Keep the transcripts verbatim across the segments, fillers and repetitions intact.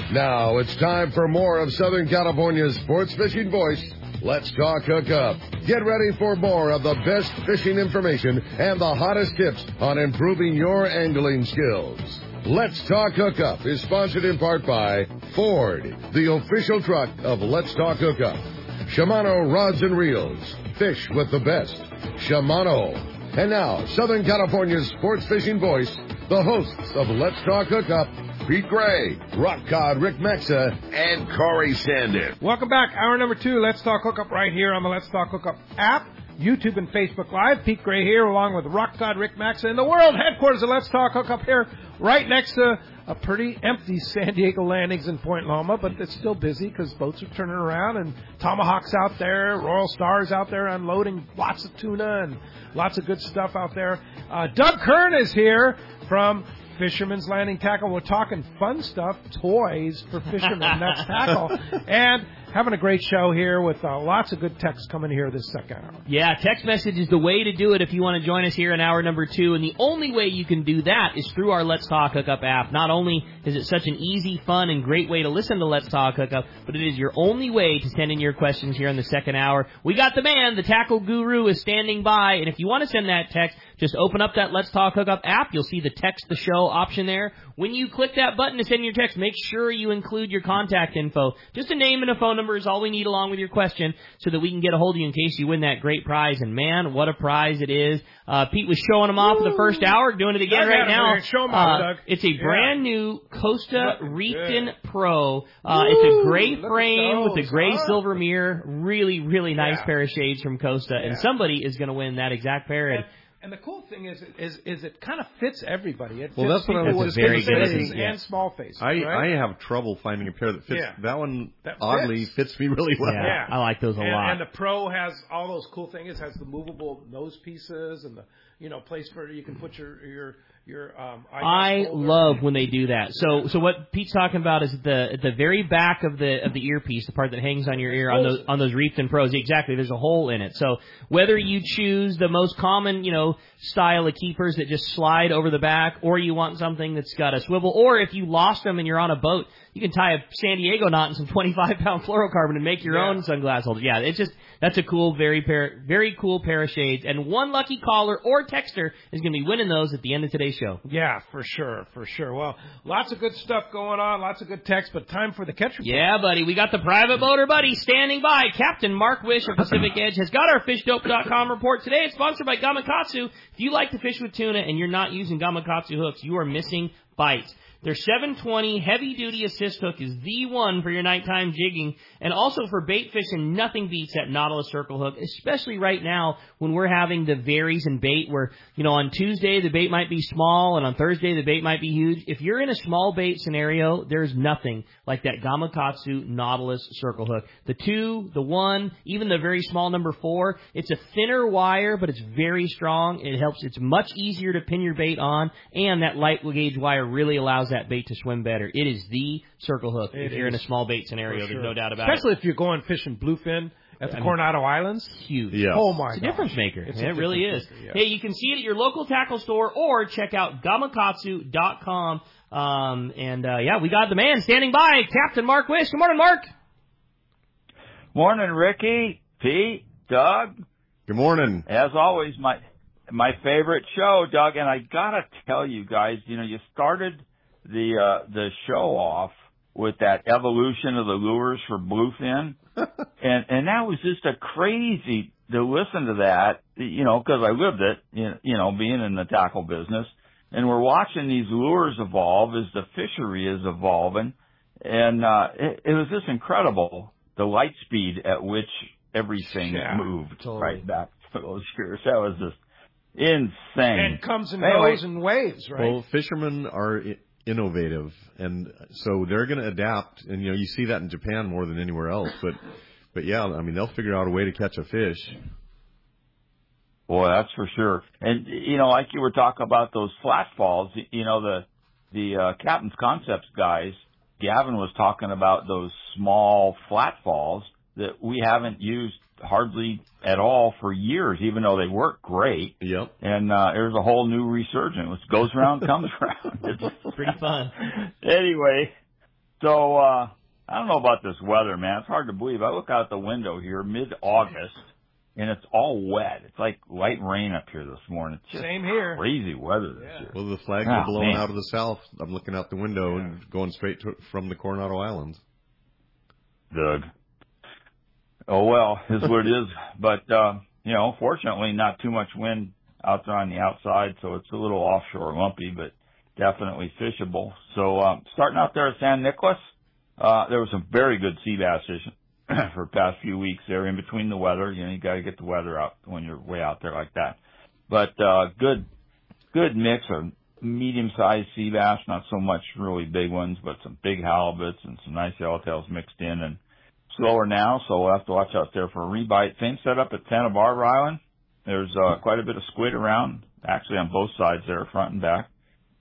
Now it's time for more of Southern California's sports fishing voice. Let's talk hookup. Get ready for more of the best fishing information and the hottest tips on improving your angling skills. Let's Talk Hookup is sponsored in part by Ford, the official truck of Let's Talk Hookup. Shimano Rods and Reels. Fish with the best. Shimano. And now, Southern California's sports fishing voice, the hosts of Let's Talk Hookup, Pete Gray, Rock Cod Rick Maxa, and Corey Sandin. Welcome back. Hour number two, Let's Talk Hookup right here on the Let's Talk Hookup app, YouTube and Facebook Live. Pete Gray here along with Rock Cod Rick Maxa in the world headquarters of Let's Talk Hookup here right next to a pretty empty San Diego Landings in Point Loma, but it's still busy because boats are turning around and Tomahawk's out there, Royal Star's out there unloading lots of tuna and lots of good stuff out there. Uh, Doug Kern is here from Fisherman's Landing Tackle. We're talking fun stuff, toys for fishermen. That's tackle. And having a great show here with uh, lots of good texts coming here this second hour. Yeah, text message is the way to do it if you want to join us here in hour number two. And the only way you can do that is through our Let's Talk Hookup app. Not only is it such an easy, fun, and great way to listen to Let's Talk Hookup, but it is your only way to send in your questions here in the second hour. We got the man, the tackle guru, is standing by. And if you want to send that text, just open up that Let's Talk Hookup app. You'll see the text the show option there. When you click that button to send your text, make sure you include your contact info. Just a name and a phone number is all we need along with your question so that we can get a hold of you in case you win that great prize. And, man, what a prize it is. Uh, Pete was showing them off for the first hour, doing it again Doug right now. Show them off, uh, Doug. It's a yeah. brand new Costa Reefton good. Pro. Uh, it's a gray Look frame with a gray huh? silver mirror. Really, really nice Yeah. pair of shades from Costa. Yeah. And somebody is going to win that exact pair. And, and the cool thing is, is, is it kind of fits everybody. It Well, fits that's what I people was with very big good. faces Yeah. and small faces. I, right? I have trouble finding a pair that fits. Yeah. That one, That oddly, fits. fits me really well. Yeah, I like those a and, lot. And the Pro has all those cool things. It has the movable nose pieces and the, you know, place for you can put your your your. Um, I love when they do that. So, so what Pete's talking about is the at the very back of the of the earpiece, the part that hangs on your ear on those on those Reefton Pros. Exactly, there's a hole in it. So whether you choose the most common, you know, style of keepers that just slide over the back, or you want something that's got a swivel, or if you lost them and you're on a boat, you can tie a San Diego knot in some twenty-five pound fluorocarbon and make your yeah. own sunglass holder. Yeah, it's just that's a cool, very pair, very cool pair of shades. And one lucky caller or texter is going to be winning those at the end of today's show. Yeah, for sure, for sure. Well, lots of good stuff going on, lots of good text, but time for the catch report. Yeah, buddy. We got the private boater buddy standing by. Captain Mark Wish of Pacific Edge has got our fish dope dot com report today. It's sponsored by Gamakatsu. If you like to fish with tuna and you're not using Gamakatsu hooks, you are missing bites. Their seven twenty heavy-duty assist hook is the one for your nighttime jigging. And also for bait fishing, nothing beats that Nautilus Circle hook, especially right now when we're having the varies in bait where, you know, on Tuesday the bait might be small and on Thursday the bait might be huge. If you're in a small bait scenario, there's nothing like that Gamakatsu Nautilus Circle hook. The two, the one, even the very small number four, it's a thinner wire, but it's very strong. It helps. It's much easier to pin your bait on, and that light gauge wire really allows that bait to swim better. It is the circle hook It if you're is. in a small bait scenario. Sure. There's no doubt about Especially it. if you're going fishing bluefin at the I mean, Coronado Islands. Huge. Yeah. Oh, my It's a gosh. difference maker. It's Yeah, a it really is. difference maker, yeah. Hey, you can see it at your local tackle store or check out Gamakatsu dot com. Um, and, uh, yeah, we got the man standing by, Captain Mark Wish. Good morning, Mark. Morning, Ricky, Pete, Doug. Good morning. As always, my my favorite show, Doug. And I gotta tell you guys, you know, you started the uh, the show off with that evolution of the lures for bluefin, and and that was just a crazy to listen to that, you know, because I lived it, you you know, being in the tackle business, and we're watching these lures evolve as the fishery is evolving, and uh, it, it was just incredible the light speed at which everything Yeah, moved totally. right back to those years. That was just insane. And it comes and Anyway. goes in waves, right? Well, fishermen are I- innovative, and so they're going to adapt. And you know, you see that in Japan more than anywhere else. But, but yeah, I mean, they'll figure out a way to catch a fish. Boy, that's for sure. And, you know, like you were talking about those flat falls, you know, the the uh, Captain's Concepts guys, Gavin was talking about those small flat falls that we haven't used hardly at all for years, even though they work great. Yep. And uh, there's a whole new resurgence. What goes around comes around. It's Pretty fun. Anyway, So, uh, I don't know about this weather, man. It's hard to believe. I look out the window here, mid-August, and it's all wet. It's like light rain up here this morning. It's just Same here. Crazy weather this Yeah. year. Well, the flags Oh, are blowing man. out of the south. I'm looking out the window Yeah. and going straight to, from the Coronado Islands. Doug. Oh, well, is what it is. But, uh, you know, fortunately, not too much wind out there on the outside, so it's a little offshore lumpy, but definitely fishable. So, um, starting out there at San Nicolas, uh, there was some very good sea bass fishing for the past few weeks there in between the weather. You know, you got to get the weather out when you're way out there like that. But, uh, good, good mix of medium-sized sea bass, not so much really big ones, but some big halibuts and some nice yellowtails mixed in, and slower now, so we'll have to watch out there for a rebite. Same setup at Santa Barbara Island. There's uh, quite a bit of squid around, actually on both sides there, front and back,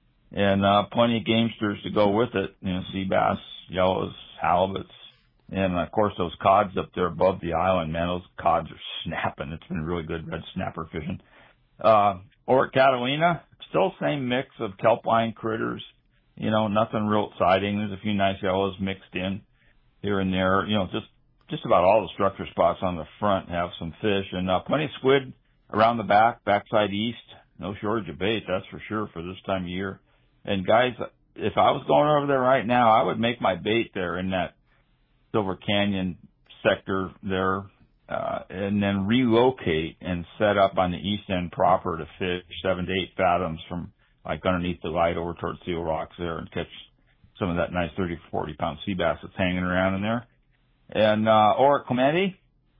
and uh, plenty of gamesters to go with it. You know, sea bass, yellows, halibuts, and of course those cods up there above the island. Man, those cods are snapping. It's been really good red snapper fishing. Uh, or at Catalina, still same mix of kelp line critters. You know, nothing real exciting. There's a few nice yellows mixed in here and there. You know, just just about all the structure spots on the front have some fish, and uh, plenty of squid around the back, backside east. No shortage of bait, that's for sure, for this time of year. And guys, if I was going over there right now, I would make my bait there in that Silver Canyon sector there, uh, and then relocate and set up on the east end proper to fish seven to eight fathoms from like underneath the light over towards Seal Rocks there and catch some of that nice thirty to forty pound sea bass that's hanging around in there. And, uh, or at Clemente,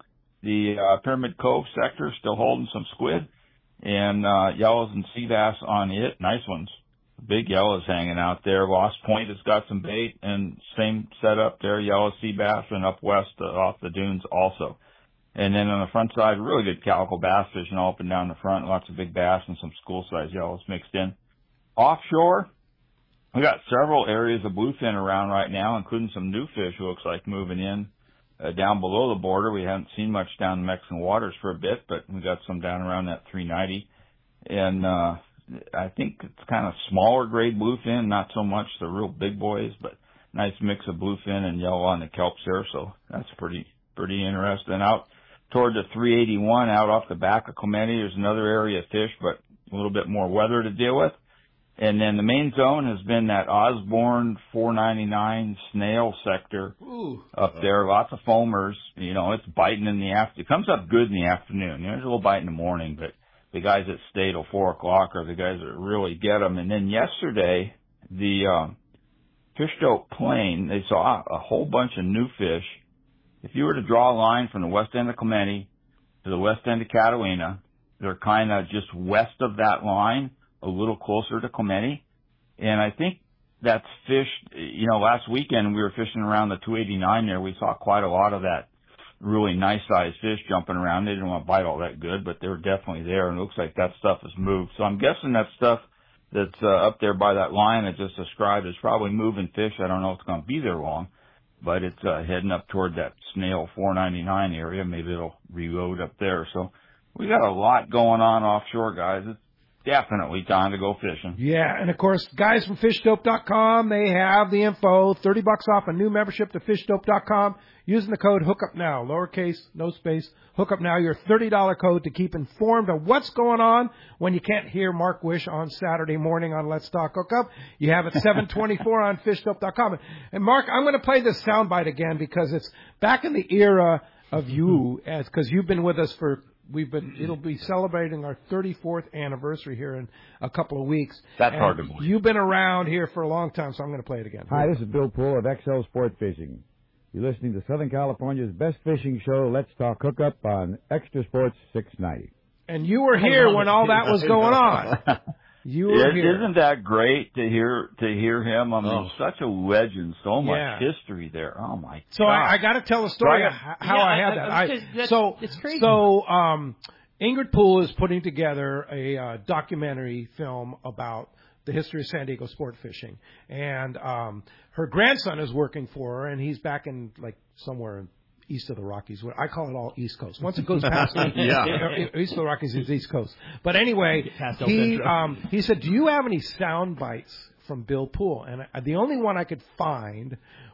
the, uh, Pyramid Cove sector still holding some squid and, uh, yellows and sea bass on it. Nice ones. Big yellows hanging out there. Lost Point has got some bait and same setup there, yellow sea bass, and up west uh, off the dunes also. And then on the front side, really good calico bass fishing all up and down the front. Lots of big bass and some school-sized yellows mixed in. Offshore, we got several areas of bluefin around right now, including some new fish who looks like moving in uh, down below the border. We haven't seen much down in Mexican waters for a bit, but we got some down around that three ninety. And uh I think it's kind of smaller grade bluefin, not so much the real big boys, but nice mix of bluefin and yellow on the kelps there. So that's pretty pretty interesting. Out toward the three eighty-one, out off the back of Clemente, there's another area of fish, but a little bit more weather to deal with. And then the main zone has been that Osborne four ninety-nine snail sector. Ooh. Up there. Lots of foamers. You know, it's biting in the afternoon. It comes up good in the afternoon. You know, there's a little bite in the morning, but the guys that stay till four o'clock are the guys that really get them. And then yesterday, the um, Fish Dope Plain, they saw a whole bunch of new fish. If you were to draw a line from the west end of Clemente to the west end of Catalina, they're kind of just west of that line, a little closer to Clemente. And I think that's fished, you know, last weekend we were fishing around the two eighty-nine there. We saw quite a lot of that really nice sized fish jumping around. They didn't want to bite all that good, but they were definitely there, and it looks like that stuff has moved. So I'm guessing that stuff that's uh, up there by that line I just described is probably moving fish. I don't know if it's going to be there long, but it's uh, heading up toward that snail four ninety-nine area. Maybe it'll reload up there. So we got a lot going on offshore, guys. It's definitely time to go fishing. Yeah, and of course, guys from fish dope dot com, they have the info. thirty bucks off a new membership to fish dope dot com using the code HOOKUPNOW, lowercase, no space, HOOKUPNOW, your thirty dollars code to keep informed of what's going on when you can't hear Mark Wish on Saturday morning on Let's Talk Hookup. You have it seven twenty-four on fish dope dot com. And Mark, I'm going to play this soundbite again because it's back in the era of you, as because you've been with us for We've been, it'll be celebrating our thirty-fourth anniversary here in a couple of weeks. That's and hard to believe. You've been around here for a long time, so I'm going to play it again. Hi, this is Bill Poole of X L Sport Fishing. You're listening to Southern California's best fishing show, Let's Talk Hookup, on Extra Sports six ninety. And you were here when all that was going on. You were it, here. Isn't that great to hear to hear him? I mean, Oh. such a legend, so much Yeah. history there. Oh my! So God. I, I got to tell the story So I of got- h- how Yeah, I had I- that. I- I, that's- so it's crazy. So um, Ingrid Poole is putting together a uh, documentary film about the history of San Diego sport fishing, and um, her grandson is working for her, and he's back in like somewhere in east of the Rockies. I call it all East Coast. Once it goes past the, Yeah. east of the Rockies is East Coast. But anyway, Past El he Centro. um, he said, "Do you have any sound bites from Bill Poole?" And I, the only one I could find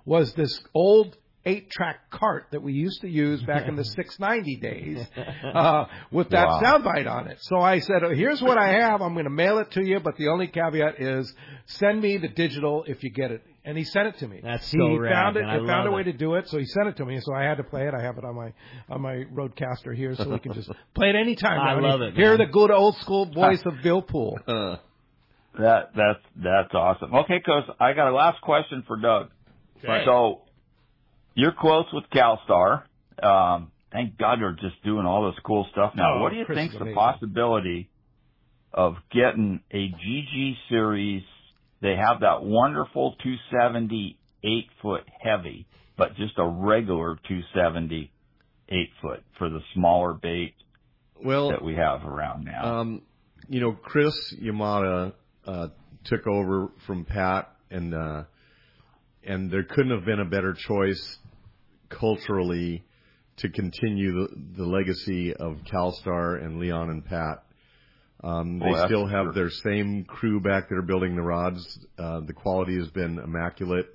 was this old eight-track cart that we used to use back in the six ninety days uh, with that Wow. soundbite on it. So I said, oh, here's what I have. I'm going to mail it to you, but the only caveat is send me the digital if you get it. And he sent it to me. That's he so rad, found it. man. I He found a love way it. to do it, so he sent it to me. So I had to play it. I have it on my on my Roadcaster here, so we can just play it anytime. I now. love it, Hear man. the good old school voice of Bill Poole. Uh, That that's that's awesome. Okay, Coach, I got a last question for Doug. Okay. So you're close with CalStar. Um, thank God they're just doing all this cool stuff now. Oh, what do you Chris think's is the amazing. possibility of getting a G G series? They have that wonderful two seventy eight foot heavy, but just a regular two seventy eight foot for the smaller bait well, that we have around now. um, you know, Chris Yamada uh, took over from Pat, and uh, and there couldn't have been a better choice culturally to continue the, the legacy of CalStar and Leon and Pat. Um, Oh, they that's still have sure. their same crew back there building the rods. Uh, the quality has been immaculate.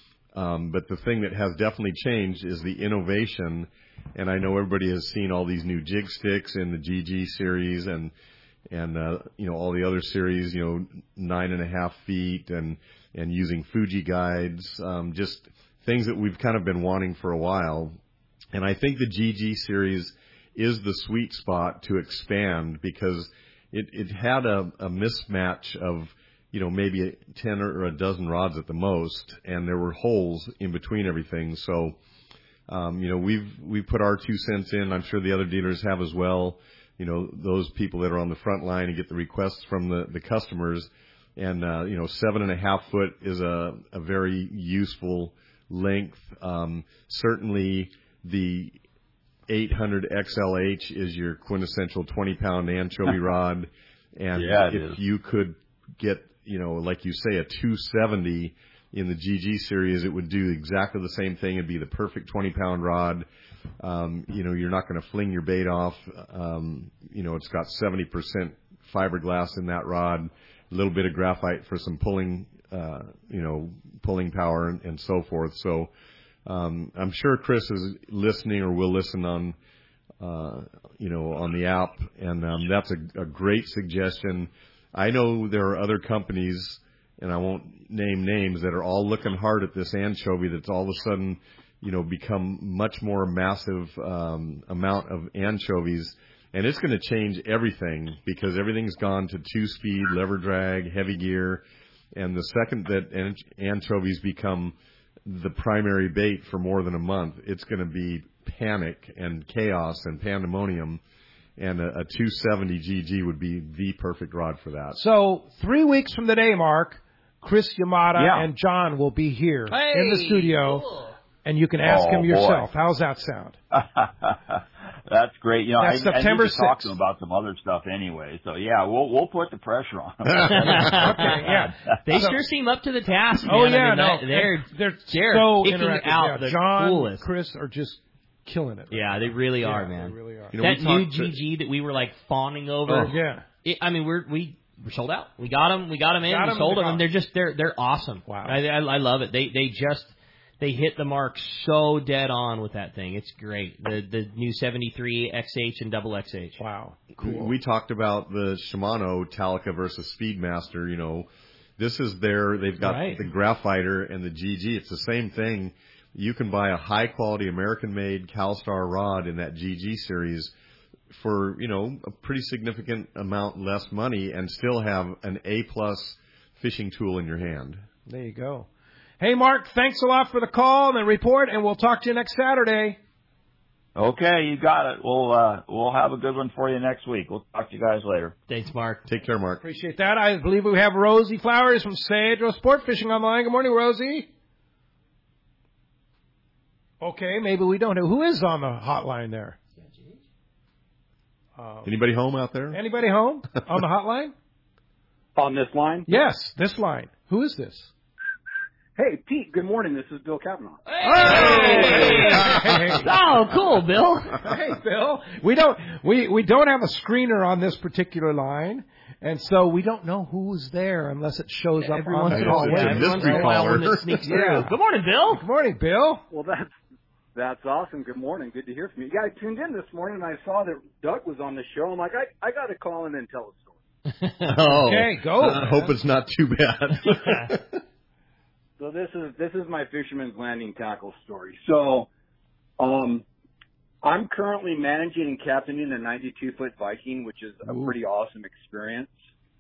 Um, but the thing that has definitely changed is the innovation. And I know everybody has seen all these new jig sticks in the G G series and, and, uh, you know, all the other series, you know, nine and a half feet and, and using Fuji guides, um, just things that we've kind of been wanting for a while. And I think the G G series is the sweet spot to expand because it, it had a, a mismatch of, you know, maybe a ten or a dozen rods at the most, and there were holes in between everything. So, um, you know, we've, we put our two cents in. I'm sure the other dealers have as well. You know, those people that are on the front line and get the requests from the, the customers. And, uh, you know, seven and a half foot is a, a very useful length. Um, certainly the eight hundred X L H is your quintessential twenty pound anchovy rod. And Yeah, it if is. you could get, you know, like you say, a two seventy in the G G series, it would do exactly the same thing. It'd be the perfect twenty pound rod. Um, you know, you're not going to fling your bait off. Um, you know, it's got seventy percent fiberglass in that rod, a little bit of graphite for some pulling, uh, you know, pulling power and, and so forth. So, um, I'm sure Chris is listening or will listen on, uh, you know, on the app. And, um, that's a, a great suggestion. I know there are other companies, and I won't name names, that are all looking hard at this anchovy that's all of a sudden, you know, become much more massive um, amount of anchovies. And it's going to change everything because everything's gone to two-speed, lever drag, heavy gear. And the second that an- anchovies become the primary bait for more than a month, it's going to be panic and chaos and pandemonium. And a, a two seventy G G would be the perfect rod for that. So three weeks from today, Mark, Chris Yamada Yeah. and John will be here in the Hey, studio, cool. and you can ask Oh, him boy. yourself. How's that sound? That's great. You know, That's I, September I need to talk sixth. to him about some other stuff anyway. So yeah, we'll we'll put the pressure on him. Okay, yeah. They So- sure seem up to the task, man. Oh I yeah, mean, no, that- they're they're they're so kicking interactive. out Yeah, the John, coolest. Chris are just killing it. Yeah, they really Yeah, are, man. They really are. You know, That we new talked to- G G that we were like fawning over. Oh, yeah. It, I mean, we're we we're sold out. We got them. We got them in. Got we 'em, sold they them, got and they're just they're they're awesome. Wow. I, I I love it. They they just they hit the mark so dead on with that thing. It's great. The the new seventy-three X H and double X H. Wow. Cool. We talked about the Shimano Talica versus Speedmaster. You know, this is their, they've got Right. the Graphiter and the G G. It's the same thing. You can buy a high quality American made CalStar rod in that G G series for, you know, a pretty significant amount less money and still have an A plus fishing tool in your hand. There you go. Hey, Mark, thanks a lot for the call and the report, and we'll talk to you next Saturday. Okay, you got it. We'll uh, we'll have a good one for you next week. We'll talk to you guys later. Thanks, Mark. Take care, Mark. Appreciate that. I believe we have Rosie Flowers from Cedro Sport Fishing on the line. Good morning, Rosie. Okay, maybe we don't know. Who is on the hotline there? Um, Anybody home out there? anybody home on the hotline? On this line? Yes, this line. Who is this? Hey, Pete, good morning. This is Bill Kavanaugh. Hey! Hey! Oh, cool, Bill. Hey, Bill. We don't we we don't have a screener on this particular line, And so we don't know who's there unless it shows up Every on once the in a while, call. yeah, every once in a while one that sneaks through. Yeah. Good morning, Bill. Good morning, Bill. Well, that's that's awesome. Good morning. Good to hear from you. Yeah, I tuned in this morning and I saw that Doug was on the show. I'm like, I I got to call in and tell a story. Oh, Okay, go. I hope it's not too bad. So this is this is my Fisherman's Landing tackle story. So, um, I'm currently managing and captaining a ninety-two foot Viking, which is a Ooh. pretty awesome experience,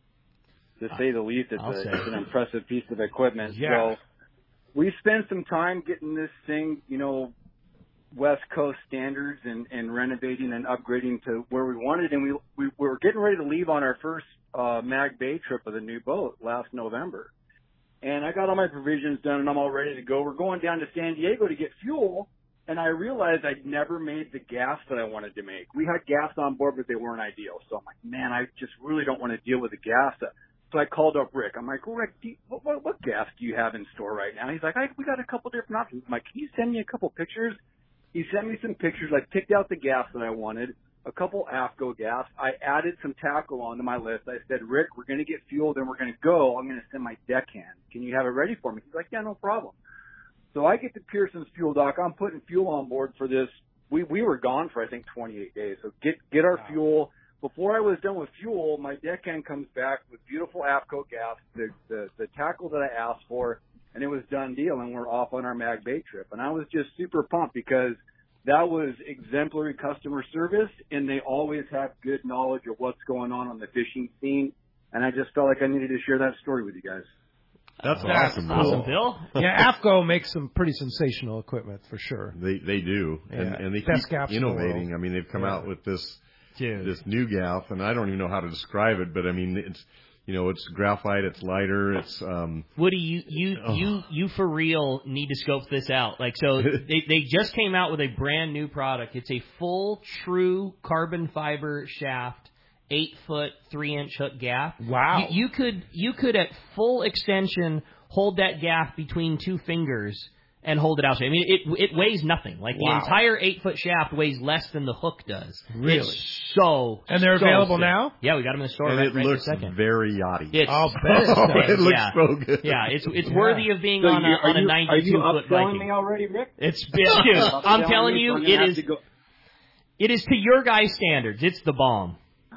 to say the least. It's, I'll a, say. it's an impressive piece of equipment. Yeah. So we spent some time getting this thing, you know, West Coast standards and, and renovating and upgrading to where we wanted. And we, we, we were getting ready to leave on our first uh, Mag Bay trip of the new boat last November. And I got all my provisions done and I'm all ready to go. We're going down to San Diego to get fuel. And I realized I'd never made the gas that I wanted to make. We had gas on board, but they weren't ideal. So I'm like, man, I just really don't want to deal with the gas. So I called up Rick. I'm like, Rick, do you, what, what, what gas do you have in store right now? He's like, I, we got a couple different options. I'm like, can you send me a couple pictures? He sent me some pictures. I picked out the gas that I wanted, a couple AFCO gas. I added some tackle onto my list. I said, Rick, we're going to get fuel, then we're going to go. I'm going to send my deckhand. Can you have it ready for me? He's like, yeah, no problem. So I get to Pearson's fuel dock. I'm putting fuel on board for this. We we were gone for, I think, twenty-eight days. So get get our fuel. Before I was done with fuel, my deckhand comes back with beautiful AFCO gas, the, the, the tackle that I asked for, and it was done deal, and we're off on our Mag Bay trip. And I was just super pumped because that was exemplary customer service, and they always have good knowledge of what's going on on the fishing scene. And I just felt like I needed to share that story with you guys. That's That's awesome, Awesome, Bill. Bill. Yeah, AFCO makes some pretty sensational equipment for sure. They they do, and Yeah. and they Best keep gaffs in the innovating. world. I mean, they've come Yeah. out with this Dude. this new gaff, and I don't even know how to describe it, but I mean, it's you know, it's graphite, it's lighter, it's um. Woody, you you Oh. you you for real need to scope this out. Like, so they they just came out with a brand new product. It's a full true carbon fiber shaft, eight foot, three inch hook gaff. Wow. You, you could you could at full extension hold that gaff between two fingers and hold it out. I mean, it it weighs nothing. Like Wow. the entire eight foot shaft weighs less than the hook does. Really? It's so And they're so available sick. now? Yeah, we got them in the store And right, it right looks this second. very yachty. It's I'll bet it Oh, does. it looks yeah. so good. Yeah, it's it's Yeah. worthy of being So on a you, on are a you, ninety are you two foot upselling Viking. me already, Rick? It's dude, I'm Upselling telling me, you, so I'm gonna it have is to go- it is to your guys' standards. It's the bomb.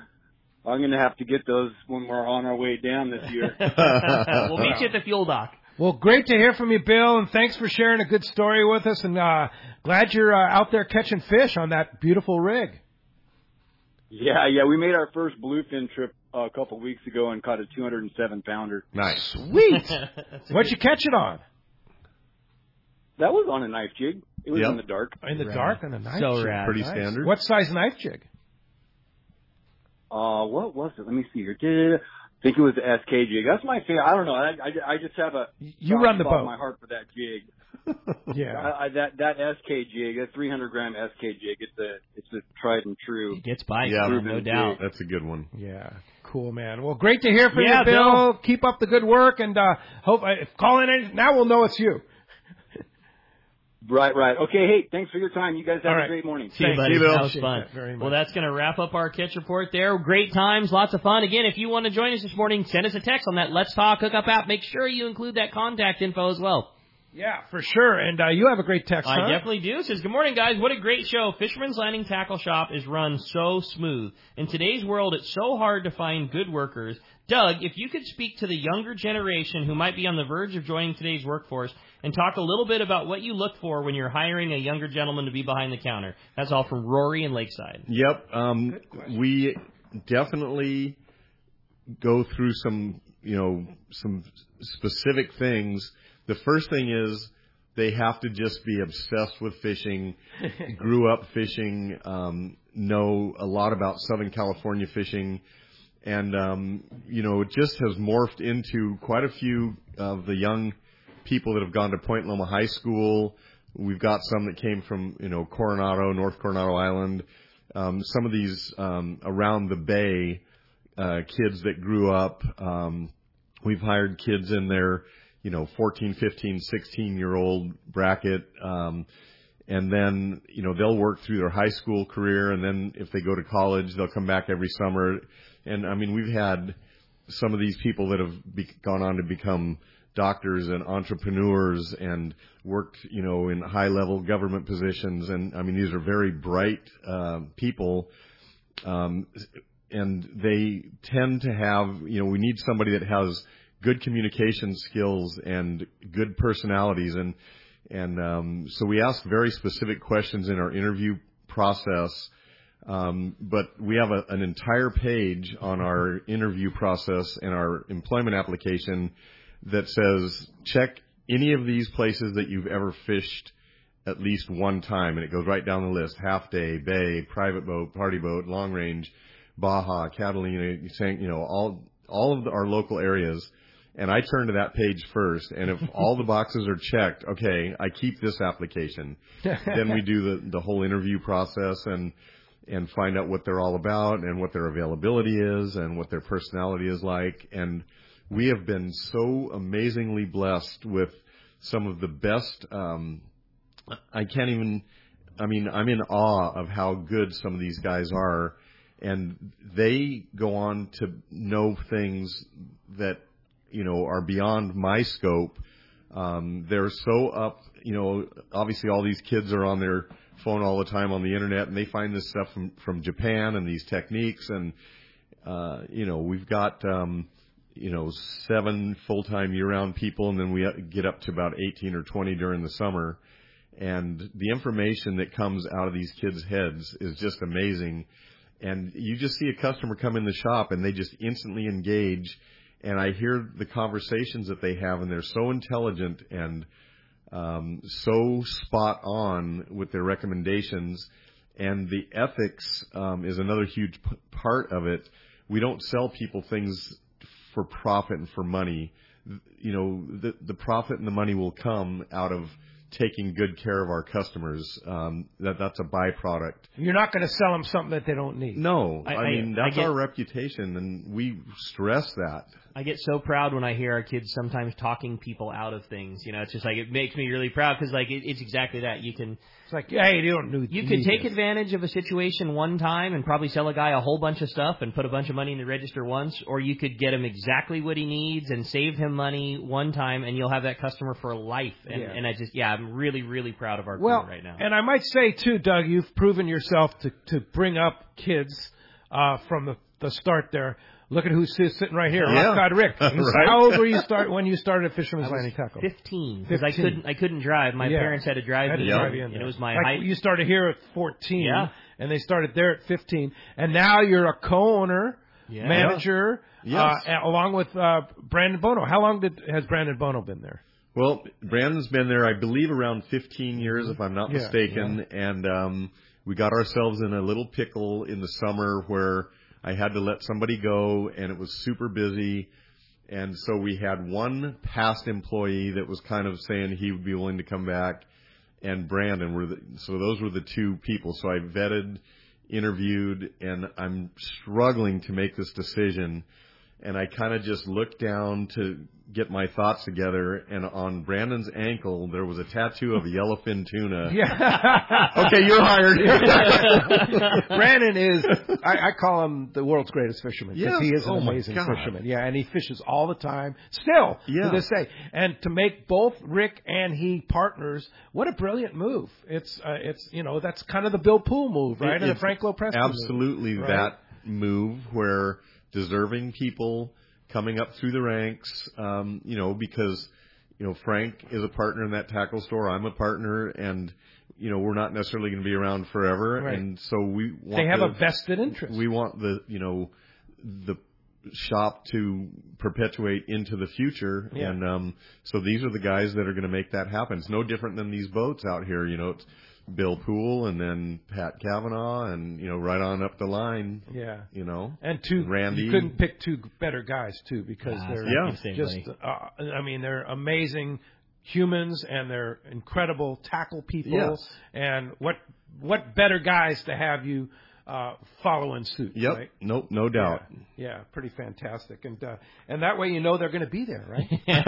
I'm going to have to get those when we're on our way down this year. We'll meet you at the fuel dock. Well, great to hear from you, Bill, and thanks for sharing a good story with us. And uh, glad you're uh, out there catching fish on that beautiful rig. Yeah, yeah. We made our first bluefin trip uh, a couple weeks ago and caught a two hundred seven pounder. Nice. Sweet. What'd you catch it on? That was on a knife jig. It was Yep. in the dark. In the Rad. dark on a knife So jig. rad. Pretty Nice. standard. What size knife jig? Uh, what was it? Let me see here. I think it was the S K jig. That's my favorite. I don't know. I, I, I just have a You soft run the spot in boat. my heart for that jig. Yeah. I, I, that that S K jig, that three hundred gram S K jig, it's a it's a tried and true. It gets by, Yeah. man, no doubt. That's a good one. Yeah. Cool, man. Well, great to hear from Yeah, you, Bill. Bill. Keep up the good work, and uh, hope uh, if call in any, now we'll know it's you. Right, right. Okay, hey, thanks for your time. You guys have All right. a great morning. See you, Thanks. buddy. See you, Bill. That was Appreciate fun. that very much. Well, that's going to wrap up our catch report there. Great times, lots of fun. Again, if you want to join us this morning, send us a text on that Let's Talk Hookup app. Make sure you include that contact info as well. Yeah, for sure. And uh, you have a great text, I huh? definitely do. It says, good morning, guys. What a great show. Fisherman's Landing Tackle Shop is run so smooth. In today's world, it's so hard to find good workers. Doug, if you could speak to the younger generation who might be on the verge of joining today's workforce and talk a little bit about what you look for when you're hiring a younger gentleman to be behind the counter. That's all from Rory in Lakeside. Yep. Um, we definitely go through some, you know, some specific things. The first thing is they have to just be obsessed with fishing, grew up fishing, um, know a lot about Southern California fishing, and, um, you know, it just has morphed into quite a few of the young people that have gone to Point Loma High School. We've got some that came from, you know, Coronado, North Coronado Island, um, some of these um, around the Bay uh, kids that grew up. Um, we've hired kids in their, you know, fourteen, fifteen, sixteen-year-old bracket, um, and then, you know, they'll work through their high school career, and then if they go to college, they'll come back every summer. And, I mean, we've had some of these people that have be, gone on to become doctors and entrepreneurs and worked, you know, in high-level government positions. And, I mean, these are very bright uh, people, um, and they tend to have, you know, we need somebody that has good communication skills and good personalities. And, and um, so we ask very specific questions in our interview process. Um, but we have a, an entire page on our interview process and our employment application that says, check any of these places that you've ever fished at least one time. And it goes right down the list: half day, bay, private boat, party boat, long range, Baja, Catalina, you know, all, all of the, our local areas. And I turn to that page first. And if all the boxes are checked, okay, I keep this application. Then we do the, the whole interview process and, and find out what they're all about and what their availability is and what their personality is like. And we have been so amazingly blessed with some of the best, um, I can't even, I mean, I'm in awe of how good some of these guys are. And they go on to know things that, you know, are beyond my scope. Um, they're so up, you know, obviously all these kids are on their phone all the time on the internet, and they find this stuff from, from Japan and these techniques. And, uh, you know, we've got, um, you know, seven full-time year-round people, and then we get up to about eighteen or twenty during the summer. And the information that comes out of these kids' heads is just amazing. And you just see a customer come in the shop and they just instantly engage. And I hear the conversations that they have, and they're so intelligent and um, so spot on with their recommendations. And the ethics um, is another huge p- part of it. We don't sell people things for profit and for money. You know, the, the profit and the money will come out of taking good care of our customers. Um, that that's a byproduct. You're not going to sell them something that they don't need. No, I, I, I mean I that's get, our reputation, and we stress that. I get so proud when I hear our kids sometimes talking people out of things. You know, it's just like it makes me really proud because like it, it's exactly that. You can. It's like, hey, you don't need. You could take advantage of a situation one time and probably sell a guy a whole bunch of stuff and put a bunch of money in the register once, or you could get him exactly what he needs and save him money one time, and you'll have that customer for life. And, yeah. and I just, yeah, I'm really, really proud of our well, crew right now. And I might say too, Doug, you've proven yourself to to bring up kids uh, from the, the start there. Look at who's sitting right here, yeah. Rock God Rick. Right. How old were you start when you started at Fisherman's Landing Tackle? Fifteen, because I couldn't, I couldn't drive. My yeah. parents had to drive had me, to drive and, and it was my like height. You started here at fourteen, yeah. and they started there at fifteen, and now you're a co-owner, yeah. manager, yes. uh, along with uh, Brandon Bono. How long did has Brandon Bono been there? Well, Brandon's been there, I believe, around fifteen years, if I'm not yeah, mistaken, yeah. and um, we got ourselves in a little pickle in the summer where I had to let somebody go, and it was super busy. And so we had one past employee that was kind of saying he would be willing to come back, and Brandon were the, so those were the two people. So I vetted, interviewed, and I'm struggling to make this decision. And I kind of just looked down to get my thoughts together, and on Brandon's ankle there was a tattoo of a yellowfin tuna. Yeah. Okay, you're hired. Brandon is, I, I call him the world's greatest fisherman because Yes. he is an Oh, my amazing God. fisherman. Yeah, and he fishes all the time, still Yeah. to this day. And to make both Rick and he partners, what a brilliant move! It's, uh, it's you know, that's kind of the Bill Poole move, right? It- and the it's Frank Lopresti move. Absolutely right? that move where deserving people coming up through the ranks, um, you know, because, you know, Frank is a partner in that tackle store. I'm a partner, and, you know, we're not necessarily going to be around forever. Right. And so we want They have the, a vested interest. We want the, you know, the shop to perpetuate into the future. Yeah. And um, so these are the guys that are going to make that happen. It's no different than these boats out here. You know, it's Bill Poole and then Pat Kavanaugh and, you know, right on up the line. Yeah. You know. And two, Randy. you couldn't pick two better guys, too, because Ah, they're Yeah. Same, just, buddy. uh, I mean, they're amazing humans, and they're incredible tackle people. Yes. And what what better guys to have you uh, follow in suit. Yep. Right? Nope. No doubt. Yeah, yeah, pretty fantastic, and uh, and that way you know they're going to be there, right?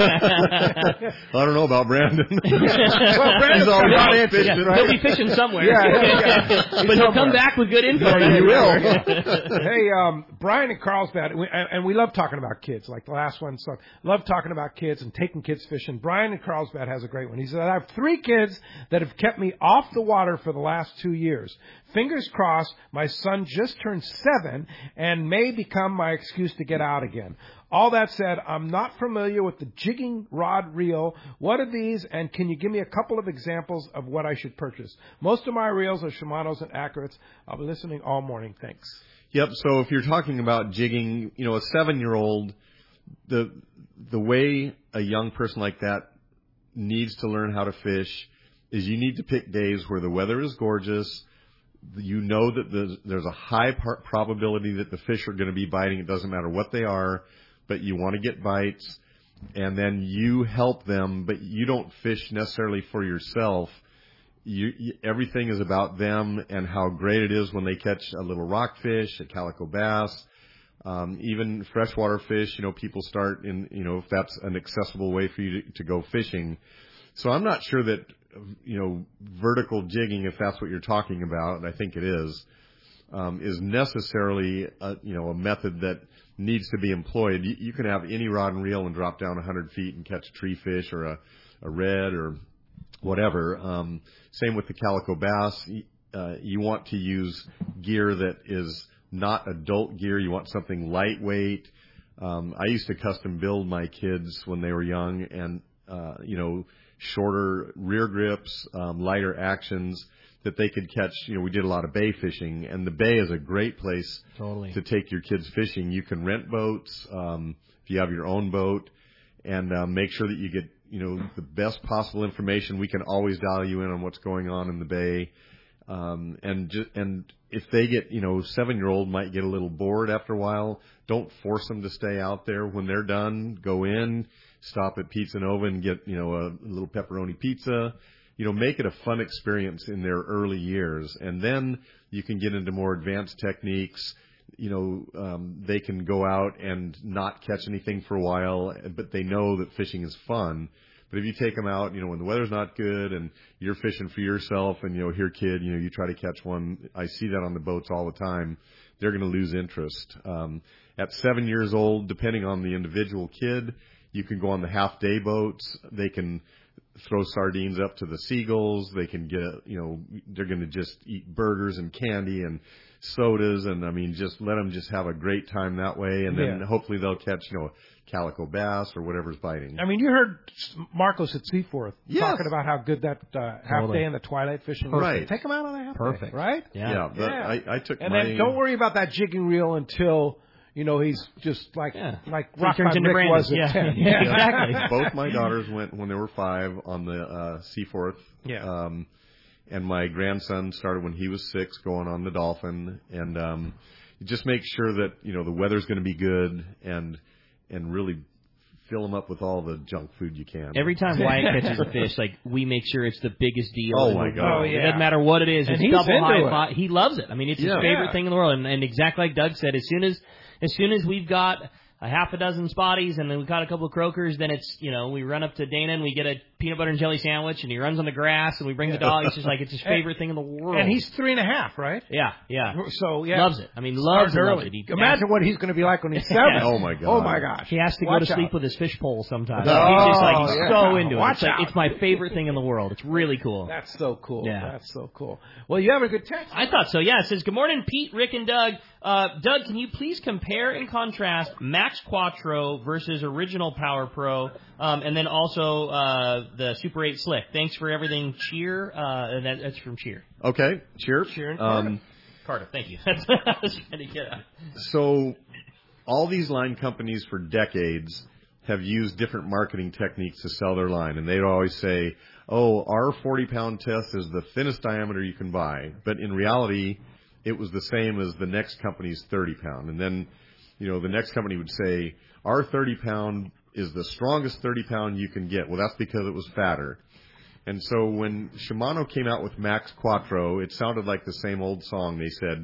I don't know about Brandon. well, Brandon's always out out fishing, Yeah, right? he'll be fishing somewhere. Yeah, yeah, yeah. But he'll come back with good info. Yeah, he will. Hey, um, Brian in Carlsbad, we, and, and we love talking about kids, like the last one. So love talking about kids and taking kids fishing. Brian in Carlsbad has a great one. He said, I have three kids that have kept me off the water for the last two years. Fingers crossed, my son just turned seven and may become my excuse to get out again. All that said, I'm not familiar with the jigging rod reel. What are these, and can you give me a couple of examples of what I should purchase? Most of my reels are Shimano's and Accurates. I'll be listening all morning. Thanks. Yep. So if you're talking about jigging, you know, a seven-year-old, the the way a young person like that needs to learn how to fish is you need to pick days where the weather is gorgeous. You know that the, there's a high par- probability that the fish are going to be biting. It doesn't matter what they are, but you want to get bites, and then you help them, but you don't fish necessarily for yourself. You, you, everything is about them and how great it is when they catch a little rockfish, a calico bass, um, even freshwater fish. You know, people start in, you know, if that's an accessible way for you to, to go fishing. So I'm not sure that, you know, vertical jigging, if that's what you're talking about, and I think it is, um, is necessarily, a, you know, a method that needs to be employed. You, you can have any rod and reel and drop down one hundred feet and catch a tree fish or a, a red or whatever. Um, same with the calico bass. Uh, you want to use gear that is not adult gear. You want something lightweight. Um, I used to custom build my kids when they were young, and uh, you know, shorter rear grips, um, lighter actions that they could catch. You know, we did a lot of bay fishing, and the bay is a great place Totally. to take your kids fishing. You can rent boats um, if you have your own boat, and um, make sure that you get, you know, the best possible information. We can always dial you in on what's going on in the bay. Um, and just, and if they get, you know, seven-year-old might get a little bored after a while, don't force them to stay out there. When they're done, go in, stop at Pizza Nova and get, you know, a, a little pepperoni pizza. You know, make it a fun experience in their early years. And then you can get into more advanced techniques. You know, um, they can go out and not catch anything for a while, but they know that fishing is fun. But if you take them out, you know, when the weather's not good and you're fishing for yourself and, you know, here, kid, you know, you try to catch one. I see that on the boats all the time. They're going to lose interest. Um, at seven years old, depending on the individual kid, you can go on the half-day boats. They can throw sardines up to the seagulls. They can get, you know, they're going to just eat burgers and candy and sodas. And, I mean, just let them just have a great time that way. And then Yeah. hopefully they'll catch, you know, calico bass or whatever's biting. I mean, you heard Marcos at Seaforth Yes. talking about how good that uh, half Totally. day and the twilight fishing Right. was. Take them out on a half Perfect. day, right? Yeah. Yeah, but Yeah. I, I took And my... then don't worry about that jigging reel until, you know, he's just like Yeah. like He Rock turns Hard into Rick Brandon. was at Yeah. ten. Yeah, exactly. Both my daughters went when they were five on the uh, Seaforth. Yeah. Um, and my grandson started when he was six going on the Dolphin. And um, just make sure that, you know, the weather's going to be good and and really fill them up with all the junk food you can. Every time Wyatt catches a fish, like, we make sure it's the biggest deal. Oh, in my the God. world. Oh, yeah. It doesn't matter what it is. And It's he's double into high it. five. He loves it. I mean, it's his Yeah. favorite Yeah. thing in the world. And, and exactly like Doug said, as soon as as soon as we've got a half a dozen spotties and then we caught a couple of croakers, then it's, you know, we run up to Dana and we get a peanut butter and jelly sandwich, and he runs on the grass, and we bring the dog. It's just like, it's his favorite thing in the world. And he's three and a half, right? yeah, yeah. So yeah, Loves it. I mean, loves it. Started Loves early. it. He Imagine what he's going to be like when he's seven. Oh, my God. Oh my gosh. He has to Watch go to sleep out. with his fish pole sometimes. Oh, he's just like, he's yeah. so into it. Watch It's like, out. it's my favorite thing in the world. It's really cool. That's so cool. Yeah. That's so cool. Well, you have a good text. I thought so, yeah. It says, good morning, Pete, Rick, and Doug. Uh, Doug, can you please compare and contrast Max Quattro versus original Power Pro, um, and then also uh, the Super eight Slick? Thanks for everything, Cheer. Uh, that, that's from Cheer. Okay, cheer. Cheer and Um, Carter, thank you. That's what I was trying to get at. So all these line companies for decades have used different marketing techniques to sell their line. And they'd always say, oh, our forty-pound test is the thinnest diameter you can buy. But in reality, it was the same as the next company's thirty-pound. And then, you know, the next company would say, our thirty-pound is the strongest thirty-pound you can get. Well, that's because it was fatter. And so when Shimano came out with Max Quattro, it sounded like the same old song. They said,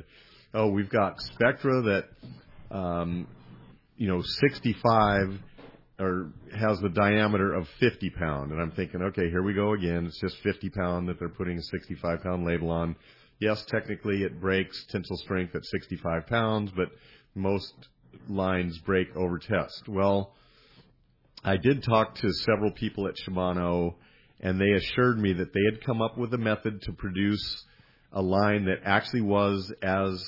oh, we've got Spectra that, um, you know, sixty-five or has the diameter of fifty pound. And I'm thinking, okay, here we go again. It's just fifty pound that they're putting a sixty-five pound label on. Yes, technically it breaks tensile strength at sixty-five pounds, but most lines break over test. Well, I did talk to several people at Shimano, and they assured me that they had come up with a method to produce a line that actually was as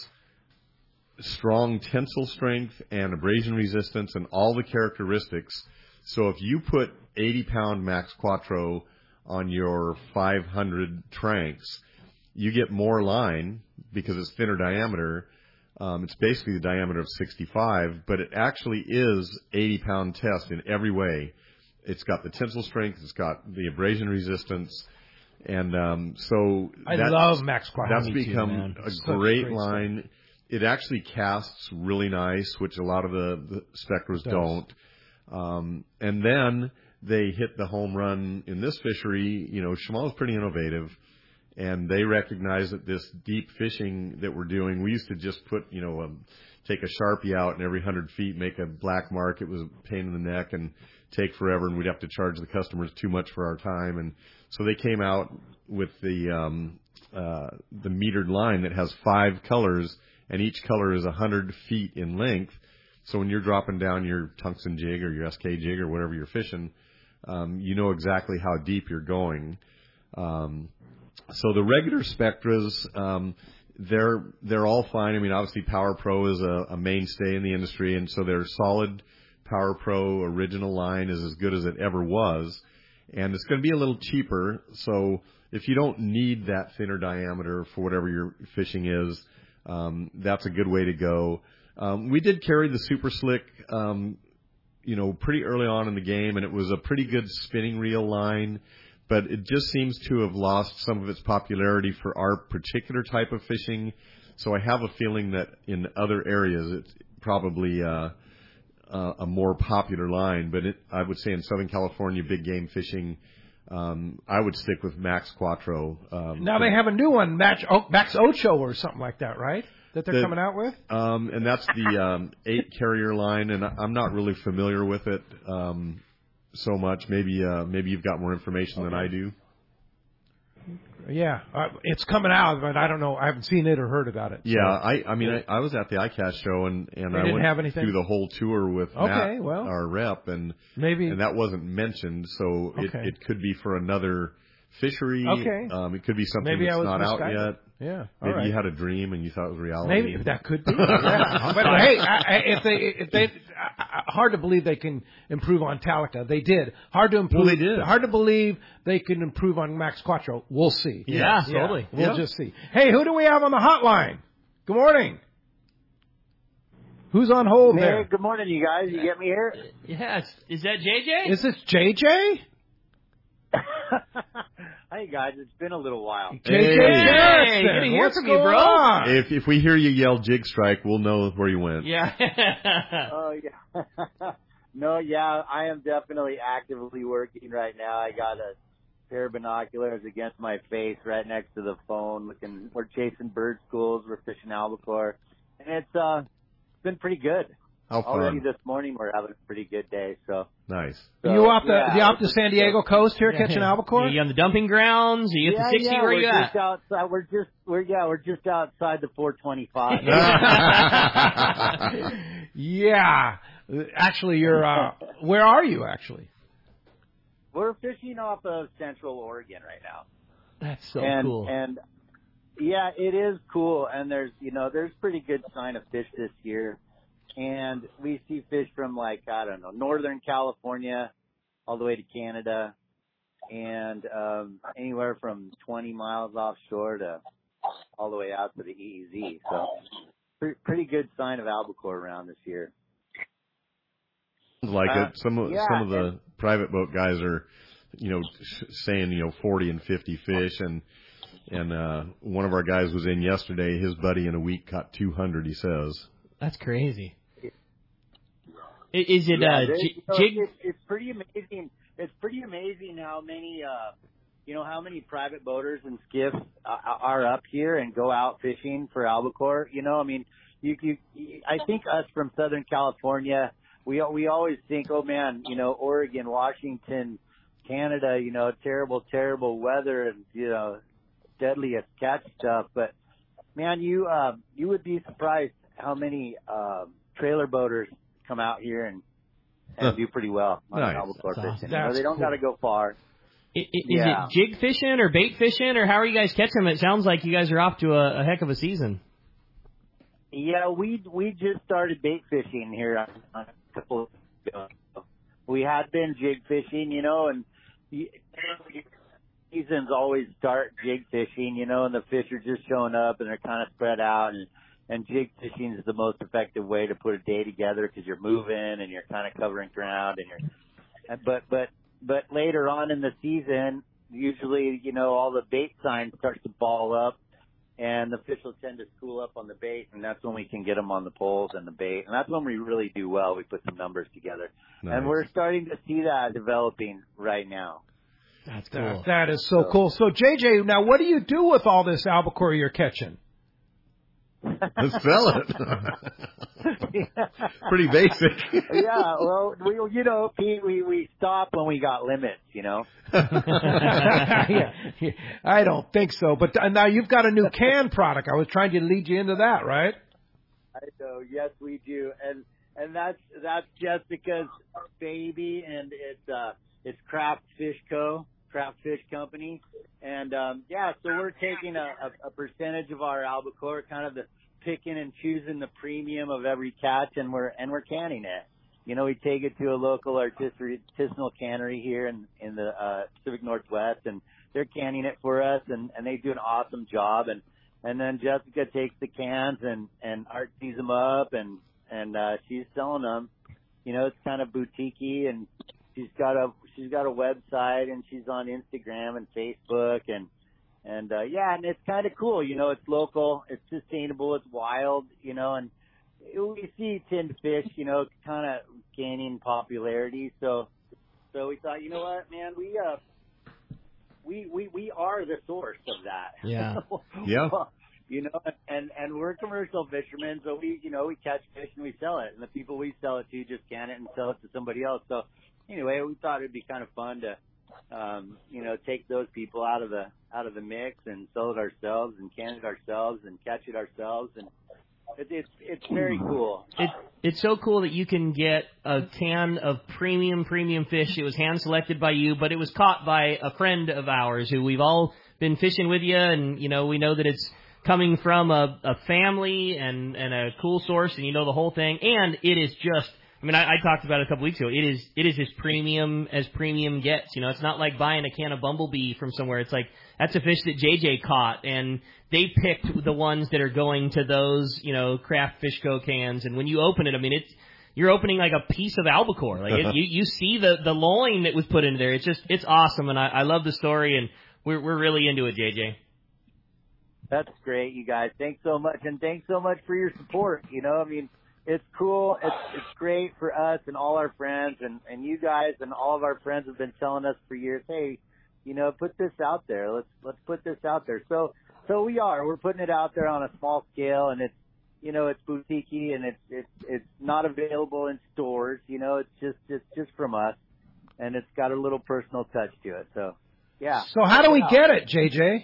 strong tensile strength and abrasion resistance and all the characteristics. So if you put eighty pound Max Quattro on your five hundred Tranx, you get more line because it's thinner diameter. Um, it's basically the diameter of sixty-five, but it actually is eighty pound test in every way. It's got the tensile strength, it's got the abrasion resistance, and um, so I that's, love Max Quattro. that's become too, a Such great, great line. Stuff. It actually casts really nice, which a lot of the, the Spectras don't. Um, and then they hit the home run in this fishery. You know, Shimano's pretty innovative. And they recognize that this deep fishing that we're doing, we used to just put, you know, um, take a Sharpie out and every hundred feet make a black mark. It was a pain in the neck and take forever, and we'd have to charge the customers too much for our time. And so they came out with the um, uh, the metered line that has five colors, and each color is a hundred feet in length. So when you're dropping down your tungsten jig or your S K jig or whatever you're fishing, um, you know exactly how deep you're going. Um, So the regular Spectras, um, they're they're all fine. I mean, obviously Power Pro is a, a mainstay in the industry, and so their solid Power Pro original line is as good as it ever was, and it's going to be a little cheaper. So if you don't need that thinner diameter for whatever your fishing is, um, that's a good way to go. Um, we did carry the Super Slick, um, you know, pretty early on in the game, and it was a pretty good spinning reel line. But it just seems to have lost some of its popularity for our particular type of fishing. So I have a feeling that in other areas it's probably uh, uh, a more popular line. But it, I would say in Southern California, big game fishing, um, I would stick with Max Quattro. Um, Now they have a new one, Max, o- Max Ocho or something like that, right? That they're the, coming out with? Um, and that's the um, eight carrier line, and I'm not really familiar with it. Um so much. Maybe uh, maybe you've got more information okay. than I do. Yeah, uh, it's coming out, but I don't know. I haven't seen it or heard about it. Yeah, so. I I mean I, I was at the I CAST show and and they I didn't went have anything? through the whole tour with okay, Matt, well, our rep, and maybe and that wasn't mentioned. So okay. it it could be for another fishery. Okay, um, it could be something maybe that's I was not out misguided. yet. Yeah, maybe right. you had a dream and you thought it was reality. Maybe that could be. Yeah. But hey, I, I, if they, if they, I, hard to believe they can improve on Talica. They did. Hard to improve. Well, they did. Hard to believe they can improve on Max Quattro. We'll see. Yeah, yeah. totally. We'll yeah. just see. Hey, who do we have on the hotline? Good morning. Who's on hold hey, there? Good morning, you guys. You get me here? Yes. Is that J J? Is this J J? Hey, guys. It's been a little while. J J Hey. Garrison. Hey, good to hear What's from you, going bro. on? If if we hear you yell jig strike, we'll know where you went. Yeah. Oh, yeah. No, yeah, I am definitely actively working right now. I got a pair of binoculars against my face right next to the phone. Looking, we're chasing bird schools. We're fishing albacore. And it's uh, it's been pretty good. How fun. Already this morning we're having a pretty good day. So Nice. so, you off the, yeah, you off the it's San Diego coast here Yeah. catching albacore? Are you on the dumping grounds? Are you at yeah, the sixty? yeah, Where are we're you just at? outside. We're just we're yeah, we're just outside the four twenty-five. Yeah. Actually, you're, uh, where are you actually? We're fishing off of Central Oregon right now. That's so and, cool. And yeah, it is cool. And there's, you know, there's pretty good sign of fish this year. And we see fish from like, I don't know, Northern California all the way to Canada and, um, anywhere from twenty miles offshore to all the way out to the E E Z. So pre- pretty good sign of albacore around this year. Like Uh, it. Some of yeah, some of the and- private boat guys are, you know, saying you know forty and fifty fish, and and uh, one of our guys was in yesterday. His buddy in a week caught two hundred. He says. That's crazy. I- Is it Yeah, uh, they- j- you know, jig? It's, it's pretty amazing. It's pretty amazing how many, uh, you know, how many private boaters and skiffs uh, are up here and go out fishing for albacore? You know, I mean, you, you, you I think us from Southern California, we we always think, oh man, you know, Oregon, Washington, Canada, you know, terrible, terrible weather and, you know, deadliest catch stuff. But man, you uh, you would be surprised how many uh, trailer boaters come out here and, and do pretty well on Nice. albacore That's fishing. awesome. You know, they don't That's got to go far. I- I- Is Yeah. it jig fishing or bait fishing, or how are you guys catching them? It sounds like you guys are off to a, a heck of a season. Yeah, we we just started bait fishing here on, on a couple of ago. We had been jig fishing, you know, and you, seasons always start jig fishing, you know, and the fish are just showing up and they're kind of spread out, and and jig fishing is the most effective way to put a day together because you're moving and you're kind of covering ground and you're, and, but but but later on in the season, usually, you know, all the bait signs start to ball up. And the fish will tend to school up on the bait, and that's when we can get them on the poles and the bait. And that's when we really do well. We put some numbers together. Nice. And we're starting to see that developing right now. That's cool. That, that is so cool. So, J J, now what do you do with all this albacore you're catching? Let's sell it. Pretty basic. Yeah, well, we, you know, Pete, we, we stop when we got limits, you know. yeah, yeah, I don't think so. But uh, now you've got a new can product. I was trying to lead you into that, right? I know, yes, we do, and and that's that's Jessica's baby, and it's uh it's Craft Fish Co. Craft Fish Company, and um yeah, so we're taking a, a, a percentage of our albacore, kind of the picking and choosing the premium of every catch, and we're and we're canning it. You know, we take it to a local artis- artisanal cannery here in in the uh, Pacific Northwest, and they're canning it for us, and and they do an awesome job. And and then Jessica takes the cans and and Art sees them up, and and uh, she's selling them. You know, it's kind of boutiquey, and she's got a she's got a website, and she's on Instagram and Facebook, and and uh, yeah, and it's kind of cool. You know, it's local, it's sustainable, it's wild. You know, and we see tinned fish, you know, kind of gaining popularity. So, so we thought, you know what, man, we uh, we we we are the source of that. Yeah. Yeah. You know, and and we're commercial fishermen, so we, you know, we catch fish and we sell it, and the people we sell it to just can it and sell it to somebody else. So, anyway, we thought it'd be kind of fun to, um, you know, take those people out of the out of the mix and sell it ourselves and can it ourselves and catch it ourselves, and it, it's it's very cool. It, it's so cool that you can get a can of premium, premium fish. It was hand selected by you, but it was caught by a friend of ours who we've all been fishing with you, and, you know, we know that it's coming from a, a family and, and a cool source, and you know the whole thing. And it is just, I mean, I, I talked about it a couple weeks ago. It is it is as premium as premium gets. You know, it's not like buying a can of Bumblebee from somewhere. It's like, that's a fish that J J caught, and they picked the ones that are going to those, you know, Craft Fish Co. cans. And when you open it, I mean, it's, you're opening like a piece of albacore. Like it, you you see the the loin that was put into there. It's just, it's awesome, and I, I love the story, and we're we're really into it, J J. That's great, you guys. Thanks so much, and thanks so much for your support. You know, I mean, it's cool. It's it's great for us and all our friends, and and you guys and all of our friends have been telling us for years, hey, you know, put this out there. Let's let's put this out there. So so we are. We're putting it out there on a small scale, and it's, you know, it's boutiquey, and it's it's it's not available in stores. You know, it's just it's just from us, and it's got a little personal touch to it. So yeah. So how do we get it, J J?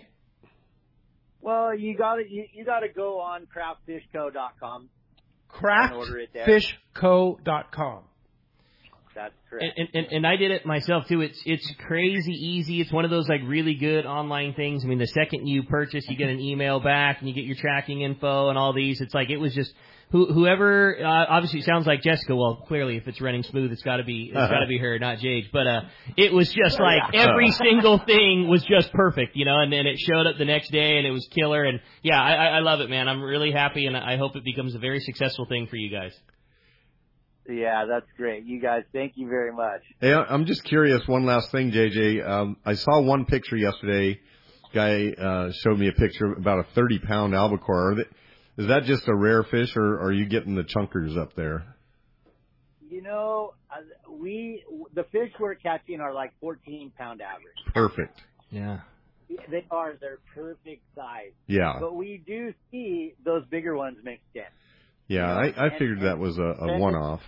Well, you got to you, you got to go on craft fish co dot com. craft fish co dot com. That's correct. And, and and I did it myself too. It's it's crazy easy. It's one of those like really good online things. I mean, the second you purchase, you get an email back and you get your tracking info and all these. It's like, it was just who, whoever. Uh, obviously, it sounds like Jessica. Well, clearly, if it's running smooth, it's got to be it's got to be her, not Jade. But uh, it was just like every single thing was just perfect, you know. And then it showed up the next day and it was killer. And yeah, I, I love it, man. I'm really happy, and I hope it becomes a very successful thing for you guys. Yeah, that's great. You guys, thank you very much. Hey, I'm just curious, one last thing, J J. Um, I saw one picture yesterday. Guy uh, showed me a picture of about a thirty-pound albacore. Are they, is that just a rare fish, or are you getting the chunkers up there? You know, we the fish we're catching are like fourteen-pound average. Perfect. Yeah. They are. They're perfect size. Yeah. But we do see those bigger ones mixed in. Yeah, I, I figured that was a, a one-off.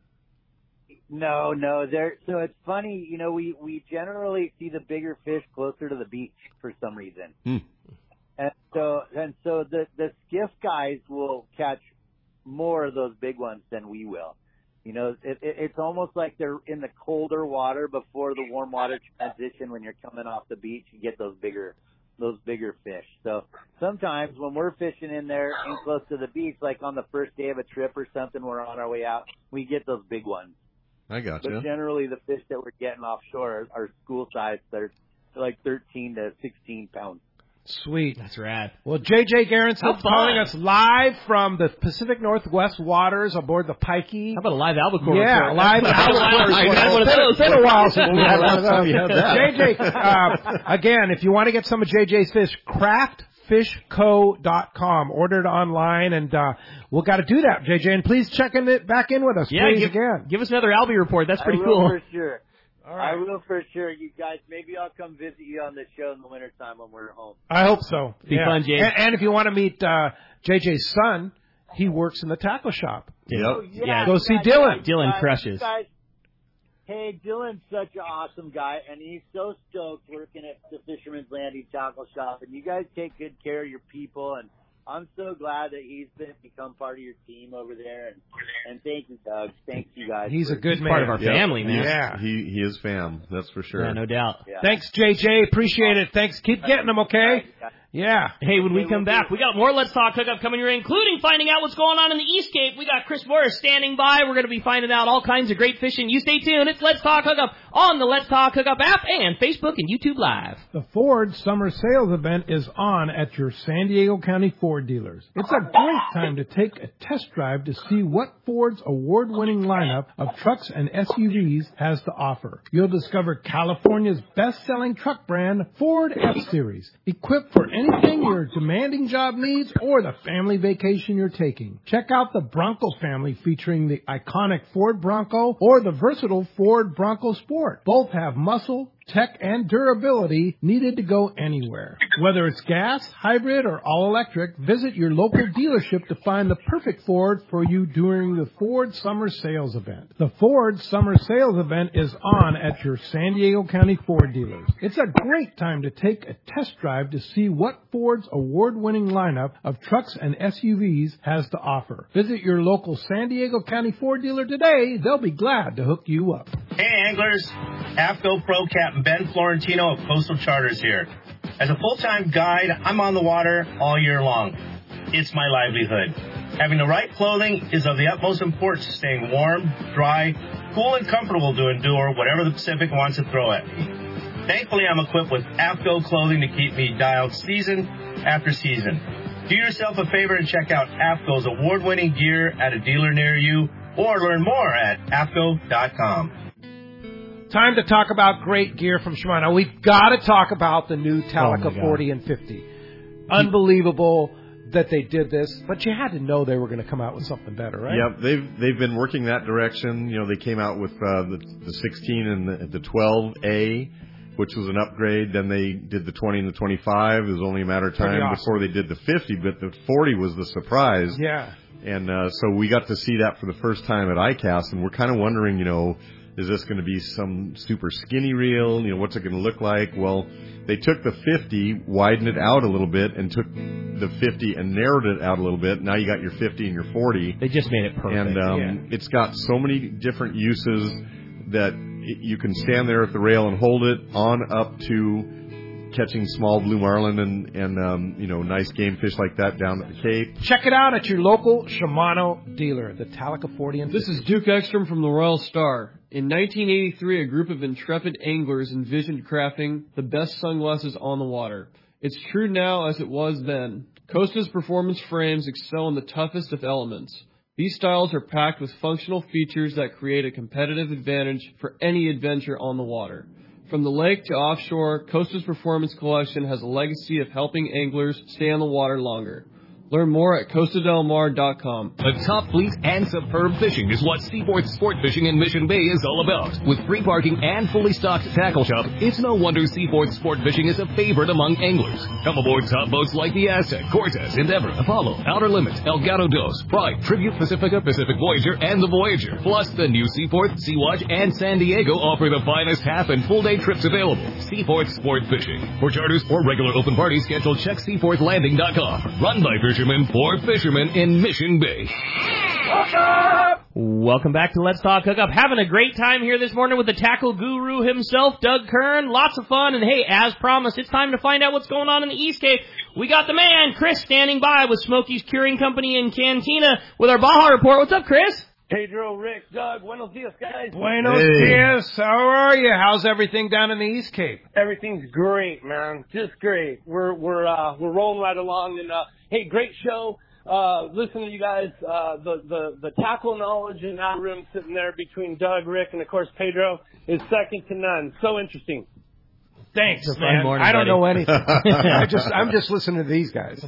No, no. They're, so it's funny, you know, we, we generally see the bigger fish closer to the beach for some reason. Hmm. And so, and so the, the skiff guys will catch more of those big ones than we will. You know, it, it, it's almost like they're in the colder water before the warm water transition. When you're coming off the beach, you get those bigger, those bigger fish. So sometimes when we're fishing in there and close to the beach, like on the first day of a trip or something, we're on our way out, we get those big ones. I gotcha. But generally the fish that we're getting offshore are, are school size. They're like thirteen to sixteen pounds. Sweet. That's rad. Well, J J Garrison How calling fun. us live from the Pacific Northwest waters aboard the Pikey. How about a live albacore? Yeah, report? live albacore. I had one of those. It's been a while since we had one of those. You had that. J J, uh, again, if you want to get some of J J's fish, craft fish co dot com. Order it online, and uh, we'll got to do that, J J. And please check in it back in with us, Yeah, please, give, again. give us another Albie report. That's pretty I will cool. for sure. All right. I will for sure. You guys, maybe I'll come visit you on the show in the wintertime when we're home. I hope so. Be yeah. fun, Jay. And, and if you want to meet uh, J J's son, he works in the tackle shop. Yep. Oh, Yeah. Go see guys, Dylan. guys, Dylan guys, crushes. Guys, hey, Dylan's such an awesome guy, and he's so stoked working at the Fisherman's Landing Tackle Shop. And you guys take good care of your people, and I'm so glad that he's been become part of your team over there. And, and thank you, Doug. Thanks, you guys. He's a good He's man. part of our Yep. family, man. Yeah. He he is fam, that's for sure. Yeah, no doubt. Yeah. Thanks, J J. Appreciate it. Thanks. Keep getting them, okay? Yeah. Hey, when we Okay, come we'll back, do. we got more Let's Talk Hookup coming your way, including finding out what's going on in the East Cape. We got Chris Morris standing by. We're going to be finding out all kinds of great fishing. You stay tuned. It's Let's Talk Hookup on the Let's Talk Hookup app and Facebook and YouTube Live. The Ford Summer Sales Event is on at your San Diego County Ford dealers. It's a great time to take a test drive to see what Ford's award-winning lineup of trucks and S U Vs has to offer. You'll discover California's best-selling truck brand, Ford F-Series, equipped for anything your demanding job needs or the family vacation you're taking. Check out the Bronco family featuring the iconic Ford Bronco or the versatile Ford Bronco Sport. Both have muscle, tech, and durability needed to go anywhere. Whether it's gas, hybrid, or all-electric, visit your local dealership to find the perfect Ford for you during the Ford Summer Sales Event. The Ford Summer Sales Event is on at your San Diego County Ford dealers. It's a great time to take a test drive to see what Ford's award-winning lineup of trucks and S U Vs has to offer. Visit your local San Diego County Ford dealer today. They'll be glad to hook you up. Hey anglers, AFCO Pro Captain Ben Florentino of Coastal Charters here. As a full-time guide, I'm on the water all year long. It's my livelihood. Having the right clothing is of the utmost importance to staying warm, dry, cool, and comfortable to endure whatever the Pacific wants to throw at me. Thankfully, I'm equipped with AFCO clothing to keep me dialed season after season. Do yourself a favor and check out AFCO's award-winning gear at a dealer near you, or learn more at A F C O dot com. Time to talk about great gear from Shimano. We've got to talk about the new Oh, Talica my God. forty and fifty. Unbelievable that they did this, but you had to know they were going to come out with something better, right? Yep, they've they've been working that direction. You know, they came out with uh, the the sixteen and the, the twelve A, which was an upgrade. Then they did the twenty and the twenty-five. It was only a matter of Pretty time awesome. before they did the fifty, but the forty was the surprise. Yeah. And uh, so we got to see that for the first time at I CAST, and we're kind of wondering, you know, is this going to be some super skinny reel? You know, what's it going to look like? Well, they took the fifty, widened it out a little bit, and took the fifty and narrowed it out a little bit. Now you got your fifty and your forty. They just made it perfect. And um, Yeah. it's got so many different uses that it, you can stand there at the rail and hold it on up to catching small blue marlin and, and um, you know, nice game fish like that down at the Cape. Check it out at your local Shimano dealer, the Talica forty and This is Duke Ekstrom from the Royal Star. In nineteen eighty-three, a group of intrepid anglers envisioned crafting the best sunglasses on the water. It's true now as it was then. Costa's performance frames excel in the toughest of elements. These styles are packed with functional features that create a competitive advantage for any adventure on the water. From the lake to offshore, Costa's Performance Collection has a legacy of helping anglers stay on the water longer. Learn more at costa del mar dot com. A top fleet and superb fishing is what Seaforth Sport Fishing in Mission Bay is all about. With free parking and fully stocked tackle shop, it's no wonder Seaforth Sport Fishing is a favorite among anglers. Come aboard top boats like the Aztec, Cortez, Endeavor, Apollo, Outer Limit, El Gato Dos, Pride, Tribute Pacifica, Pacific Voyager, and the Voyager. Plus, the new Seaforth, Sea-Watch, and San Diego offer the finest half and full day trips available. Seaforth Sport Fishing. For charters or regular open party schedule, check seaforth landing dot com. Run by fishermen for fishermen in Mission Bay. Welcome back to Let's Talk Hookup. Having a great time here this morning with the tackle guru himself, Doug Kern. Lots of fun. And hey, as promised, it's time to find out what's going on in the East Cape. We got the man, Chris, standing by with Smokey's Curing Company in Cantina with our Baja Report. What's up, Chris? Pedro, Rick, Doug, buenos dias, guys. Buenos hey. dias. How are you? How's everything down in the East Cape? Everything's great, man. Just great. We're we're uh, we're rolling right along, and uh, hey, great show. Uh, listen to you guys. Uh, the the the tackle knowledge in that room sitting there between Doug, Rick, and of course Pedro is second to none. So interesting. Thanks, man. Morning, I don't buddy. know anything. I just I'm just listening to these guys.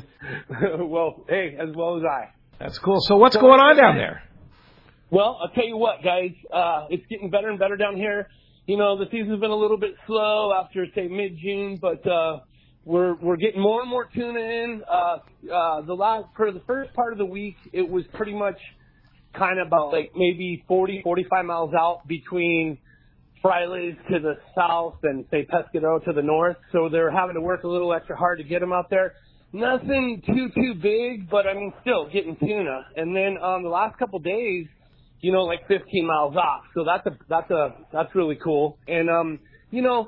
Well, hey, as well as I. That's cool. So what's so, going on down there? Well, I'll tell you what, guys. Uh, it's getting better and better down here. You know, the season's been a little bit slow after, say, mid-June, but uh, we're we're getting more and more tuna in. Uh, uh, the last for the first part of the week, it was pretty much kind of about like maybe forty, forty-five miles out between Frailes to the south and, say, Pescadero to the north. So they're having to work a little extra hard to get them out there. Nothing too, too big, but, I mean, still getting tuna. And then um, the last couple days, you know, like fifteen miles off. So that's a, that's a, that's really cool. And, um, you know,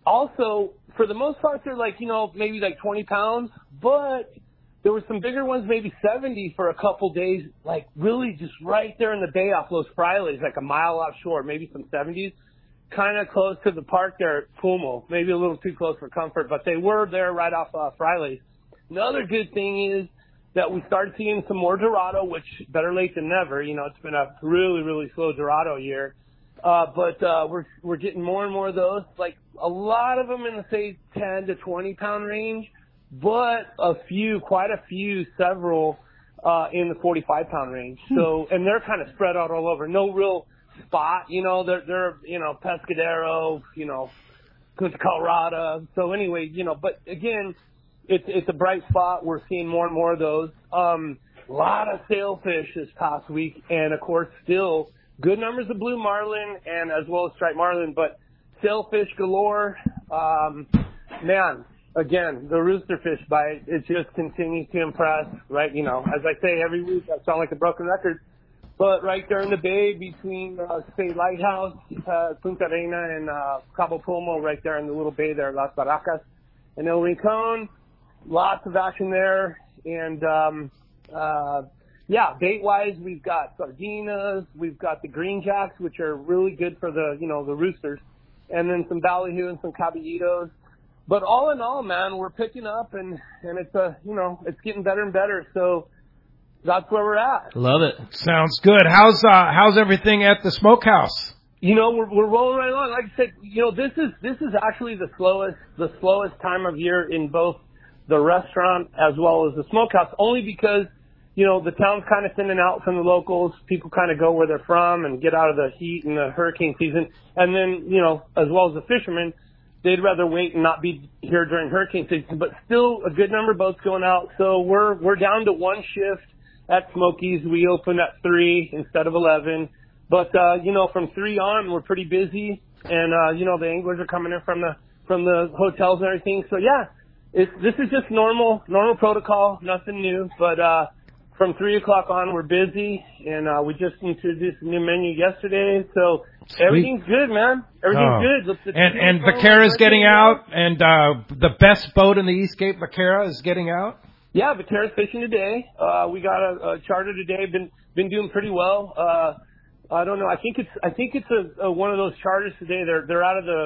also for the most part, they're like, you know, maybe like twenty pounds, but there were some bigger ones, maybe seventy for a couple days, like really just right there in the bay off Los Frailes, like a mile offshore, maybe some seventies, kind of close to the park there at Pumo, maybe a little too close for comfort, but they were there right off uh, Frailes. Another good thing is that we started seeing some more Dorado, which better late than never. You know, it's been a really, really slow Dorado year. Uh, but, uh, we're, we're getting more and more of those, like a lot of them in the, say, ten to twenty pound range, but a few, quite a few, several, uh, in the forty-five pound range. So, and they're kind of spread out all over. No real spot, you know, they're, they're, you know, Pescadero, you know, Punta Colorado. So anyway, you know, but again, It's it's a bright spot. We're seeing more and more of those. Um, a lot of sailfish this past week, and of course, still good numbers of blue marlin and as well as striped marlin. But sailfish galore. Um, man, again, the roosterfish bite, it just continues to impress. Right, you know, as I say every week, I sound like a broken record. But right there in the bay between, uh, say, Lighthouse, uh, Punta Arena, and uh, Cabo Pulmo, right there in the little bay there, Las Barracas, and El Rincon. Lots of action there. And, um, uh, yeah, bait-wise, we've got sardinas. We've got the green jacks, which are really good for the, you know, the roosters. And then some ballyhoo and some caballitos. But all in all, man, we're picking up, and, and it's, a, you know, it's getting better and better. So that's where we're at. Love it. Sounds good. How's, uh, how's everything at the smokehouse? You know, we're, we're rolling right along. Like I said, you know, this is, this is actually the slowest, the slowest time of year in both the restaurant as well as the smokehouse, only because, you know, the town's kind of thinning out from the locals. People kind of go where they're from and get out of the heat and the hurricane season. And then, you know, as well as the fishermen, they'd rather wait and not be here during hurricane season. But still a good number of boats going out. So we're, we're down to one shift at Smokies. We open at three instead of eleven. But, uh, you know, from three on, we're pretty busy. And, uh, you know, the anglers are coming in from the, from the hotels and everything. So yeah. It's, this is just normal, normal protocol, nothing new. But uh, from three o'clock on, we're busy, and uh, we just introduced a new menu yesterday. So Sweet. Everything's good, man. Everything's oh. good. The, the and and Vaquera's getting out, and uh, the best boat in the East Cape, Vaquera, is getting out. Yeah, Vaquera's fishing today. Uh, we got a, a charter today. Been been doing pretty well. Uh, I don't know. I think it's I think it's a, a one of those charters today. They're they're out of the.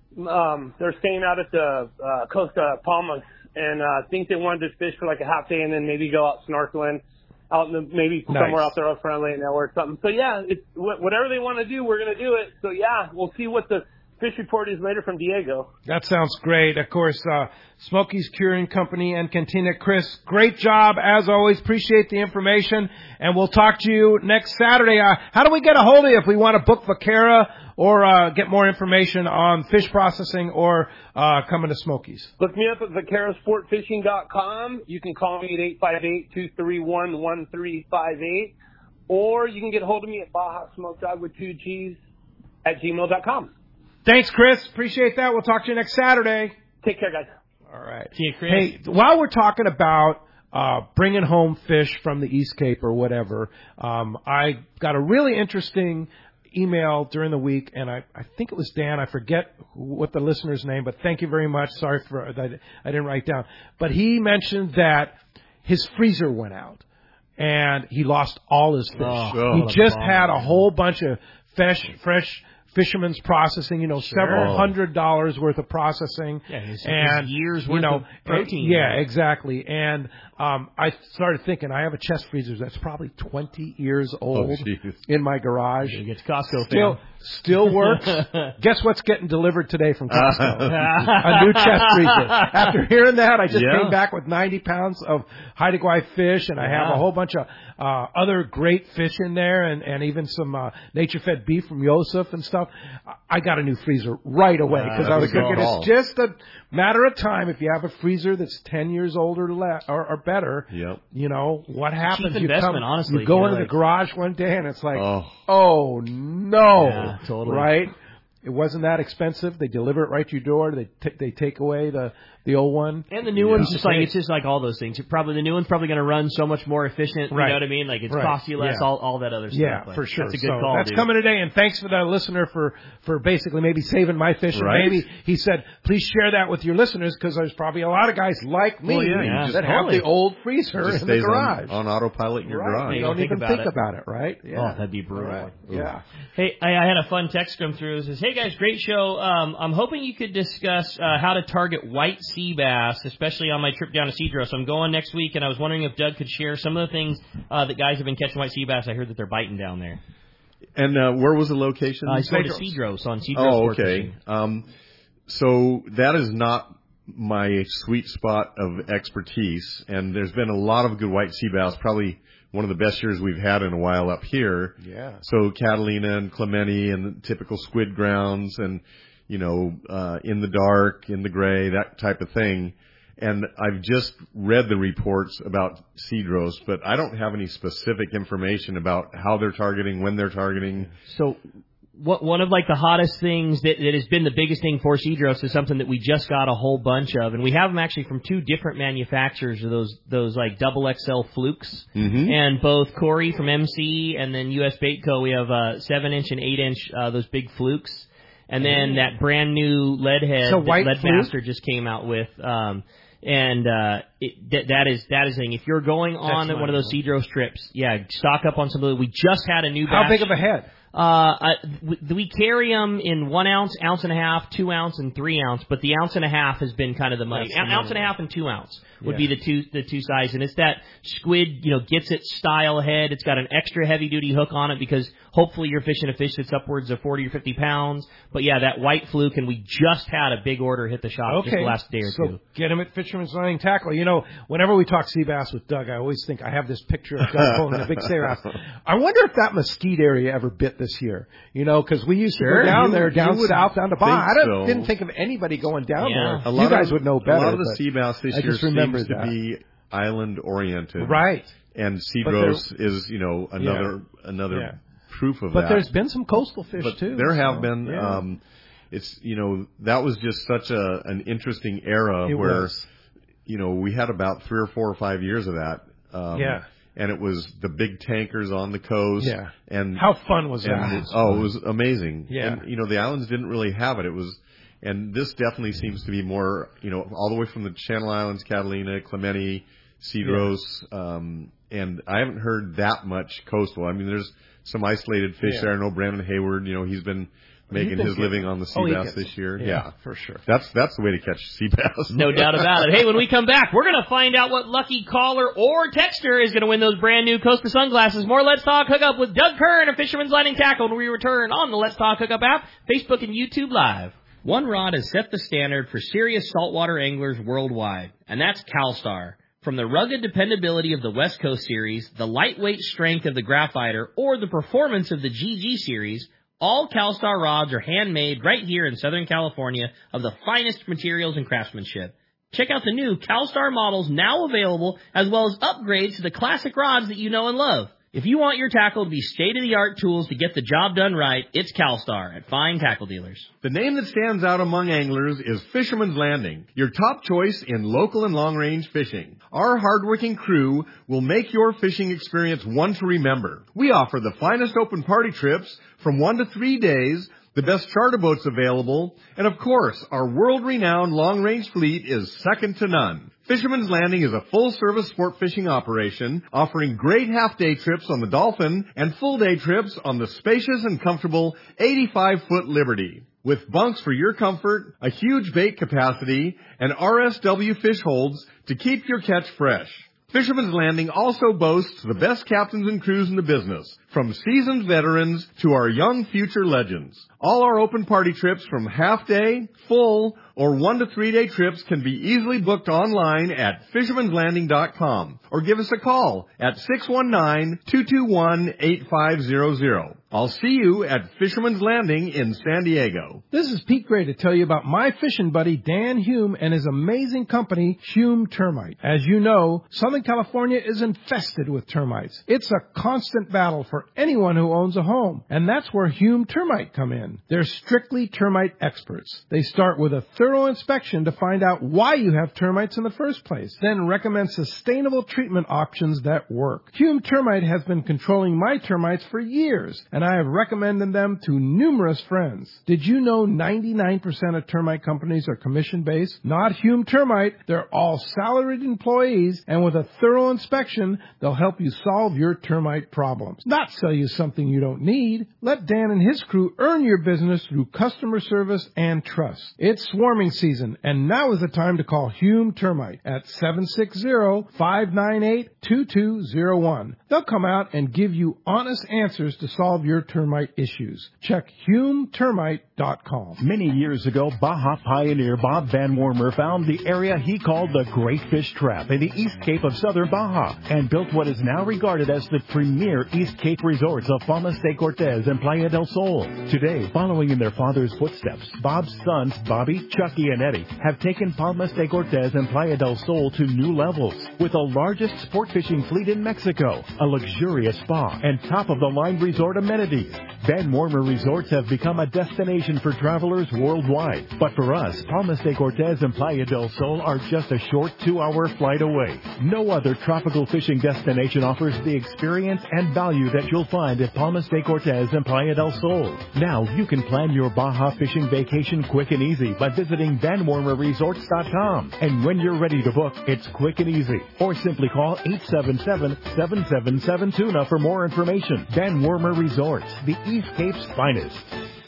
Um, they're staying out at the uh, Costa Palmas, and uh, I think they wanted to fish for like a half day and then maybe go out snorkeling, out in the, maybe nice. somewhere out there off Friendly or something. So yeah, it's wh- whatever they want to do, we're gonna do it. So yeah, we'll see what the fish report is later from Diego. That sounds great. Of course, uh, Smokey's Curing Company and Cantina. Chris, great job as always. Appreciate the information, and we'll talk to you next Saturday. Uh, how do we get a hold of you if we want to book Vaquera or uh, get more information on fish processing or uh, coming to Smokey's? Look me up at vaquera sport fishing dot com. You can call me at eight five eight, two three one, one three five eight, or you can get a hold of me at Baja Smoke Dog with two G's at gmail dot com. Thanks, Chris. Appreciate that. We'll talk to you next Saturday. Take care, guys. All right. See you, Chris. Hey, while we're talking about uh, bringing home fish from the East Cape or whatever, um, I got a really interesting email during the week, and I, I think it was Dan. I forget what the listener's name, but thank you very much. Sorry for that I didn't write down. But he mentioned that his freezer went out, and he lost all his fish. Oh, he just had a whole bunch of fresh, fresh fisherman's processing, you know, Sure. several hundred dollars worth of processing. Yeah, his- his and years you worth know, of protein. Yeah, exactly. And um, I started thinking, I have a chest freezer that's probably twenty years old jeez. in my garage. You get to Costco, Still, fam. still works. Guess what's getting delivered today from Costco? A new chest freezer. After hearing that, I just Yeah. came back with ninety pounds of Haida Gwaii fish, and I have Yeah. a whole bunch of uh, other great fish in there, and, and even some uh, nature-fed beef from Yosef and stuff. I got a new freezer right away because Wow, I was that's a good thinking call. it's just a matter of time. If you have a freezer that's ten years old or, le- or, or better, Yep. you know, what happens? cheap you investment, come, honestly. You go You're into like- the garage one day and it's like, Oh. oh, no. Yeah, totally. Right? It wasn't that expensive. They deliver it right to your door. They t- they take away the, the old one. And the new Yeah. one's just like, it's just like all those things. It probably the new one's probably going to run so much more efficient. You Right. know what I mean? Like it's Right. cost you less, Yeah. all, all that other stuff. Yeah, Like, for sure. That's a good so call, that's dude. coming today, and thanks for the listener for, for basically maybe saving my fish. Right. And maybe he said, please share that with your listeners because there's probably a lot of guys like me Well, yeah, you Yeah. just that totally. have the old freezer Just in the stays garage. on, on autopilot in your right. garage. You don't don't think even about think it. about it, right? Yeah. Oh, that'd be brutal. Right. Yeah. Hey, I, I had a fun text come through. It says, "Hey guys, great show. Um, I'm hoping you could discuss uh, how to target white sea bass, especially on my trip down to Cedros. I'm going next week, and I was wondering if Doug could share some of the things uh, that guys have been catching white sea bass. I heard that they're biting down there. And uh, where was the location? Uh, he's going to Cedros on Cedros. Oh, Sport okay. Fishing. Um, so that is not my sweet spot of expertise, and there's been a lot of good white sea bass, probably one of the best years we've had in a while up here. Yeah. So Catalina and Clemente and the typical squid grounds and, you know, uh, in the dark, in the gray, that type of thing. And I've just read the reports about Cedros, but I don't have any specific information about how they're targeting, when they're targeting. So what, one of like the hottest things that, that has been the biggest thing for Cedros is something that we just got a whole bunch of, and we have them actually from two different manufacturers of those those like double X L flukes, Mm-hmm. and both Corey from M C and then U S Bait Co. We have uh, seven inch and eight inch uh, those big flukes, and then that brand new lead head So that white Leadmaster fluke? just came out with. Um, and uh, it, th- that is that is the thing. If you're going on Excellent. one of those Cedros trips, yeah, stock up on some of the. We just had a new How batch. big of a head? Uh, I, we, we carry them in one ounce, ounce and a half, two ounce, and three ounce. But the ounce and a half has been kind of the money. That's the An ounce and money. a half and two ounce would Yeah. be the two the two size, and it's that squid, you know, gets it style head. It's got an extra heavy duty hook on it because hopefully you're fishing a fish that's upwards of forty or fifty pounds. But yeah, that white fluke, and we just had a big order hit the shop just Okay. the last day or so two. get him at Fisherman's Landing Tackle. You know, whenever we talk sea bass with Doug, I always think I have this picture of Doug holding a big sea bass. I wonder if that mesquite area ever bit this year. You know, because we used to Sure. go down You- there, down you would south, down to Baja. I think don't, so. didn't think of anybody going down Yeah. there. A lot You guys of, would know better. A lot of the but sea bass this I year just remember seems that. to be island oriented. Right. And But Cedros is, you know, another another Yeah. proof of But that. there's been some coastal fish, but too. there have so, been. yeah. Um, it's you know that was just such a an interesting era It where was. you know we had about three or four or five years of that. Um, Yeah. And it was the big tankers on the coast. Yeah. And How fun was and that? it- oh, it was amazing. Yeah. And you know the islands didn't really have it. It was. And this definitely seems to be more, you know, all the way from the Channel Islands, Catalina, Clemente, Cedros, um, and I haven't heard that much coastal. I mean, there's some isolated fish Yeah. there. I know Brandon Hayward, you know, he's been making his living on the sea oh, bass this year. Yeah, yeah, for sure. That's that's the way to catch sea bass. No doubt about it. Hey, when we come back, we're going to find out what lucky caller or texter is going to win those brand new Costa sunglasses. More Let's Talk Hookup with Doug Kern of Fisherman's Landing Tackle when we return on the Let's Talk Hookup app, Facebook and YouTube Live. One rod has set the standard for serious saltwater anglers worldwide, and that's CalStar. From the rugged dependability of the West Coast Series, the lightweight strength of the Graphiter, or the performance of the G G Series, all CalStar rods are handmade right here in Southern California of the finest materials and craftsmanship. Check out the new CalStar models now available, as well as upgrades to the classic rods that you know and love. If you want your tackle to be state-of-the-art tools to get the job done right, it's CalStar at fine tackle dealers. The name that stands out among anglers is Fisherman's Landing, your top choice in local and long-range fishing. Our hardworking crew will make your fishing experience one to remember. We offer the finest open party trips from one to three days, the best charter boats available, and of course, our world-renowned long-range fleet is second to none. Fisherman's Landing is a full-service sport fishing operation offering great half-day trips on the Dolphin and full-day trips on the spacious and comfortable eighty-five foot Liberty. With bunks for your comfort, a huge bait capacity, and R S W fish holds to keep your catch fresh. Fisherman's Landing also boasts the best captains and crews in the business, from seasoned veterans to our young future legends. All our open party trips from half-day, full, or one to three day trips can be easily booked online at fishermans landing dot com or give us a call at six one nine, two two one, eight five zero zero. I'll see you at Fisherman's Landing in San Diego. This is Pete Gray to tell you about my fishing buddy Dan Hume and his amazing company, Hume Termite. As you know, Southern California is infested with termites. It's a constant battle for anyone who owns a home, and that's where Hume Termite come in. They're strictly termite experts. They start with a thorough inspection to find out why you have termites in the first place, then recommend sustainable treatment options that work. Hume Termite has been controlling my termites for years, and I have recommended them to numerous friends. Did you know ninety-nine percent of termite companies are commission-based? Not Hume Termite. They're all salaried employees, and with a thorough inspection, they'll help you solve your termite problems. Not sell you something you don't need. Let Dan and his crew earn your business through customer service and trust. It's swarming season, and now is the time to call Hume Termite at seven six zero, five nine eight, two two zero one. They'll come out and give you honest answers to solve your termite issues. Check hume termite dot com. Many years ago, Baja pioneer Bob Van Wormer found the area he called the Great Fish Trap in the East Cape of southern Baja and built what is now regarded as the premier East Cape resorts of Palmas de Cortez and Playa del Sol. Today, following in their father's footsteps, Bob's sons, Bobby, Chucky, and Eddie, have taken Palmas de Cortez and Playa del Sol to new levels with the largest sport fishing fleet in Mexico, a luxurious spa, and top-of-the-line resort amenities. Van Wormer Resorts have become a destination for travelers worldwide. But for us, Palmas de Cortez and Playa del Sol are just a short two-hour flight away. No other tropical fishing destination offers the experience and value that you'll find at Palmas de Cortez and Playa del Sol. Now you can plan your Baja fishing vacation quick and easy by visiting van wormer resorts dot com. And when you're ready to book, it's quick and easy. Or simply call eight seven seven, seven seven seven, tuna for more information. Van Wormer Resorts, the East Cape's finest.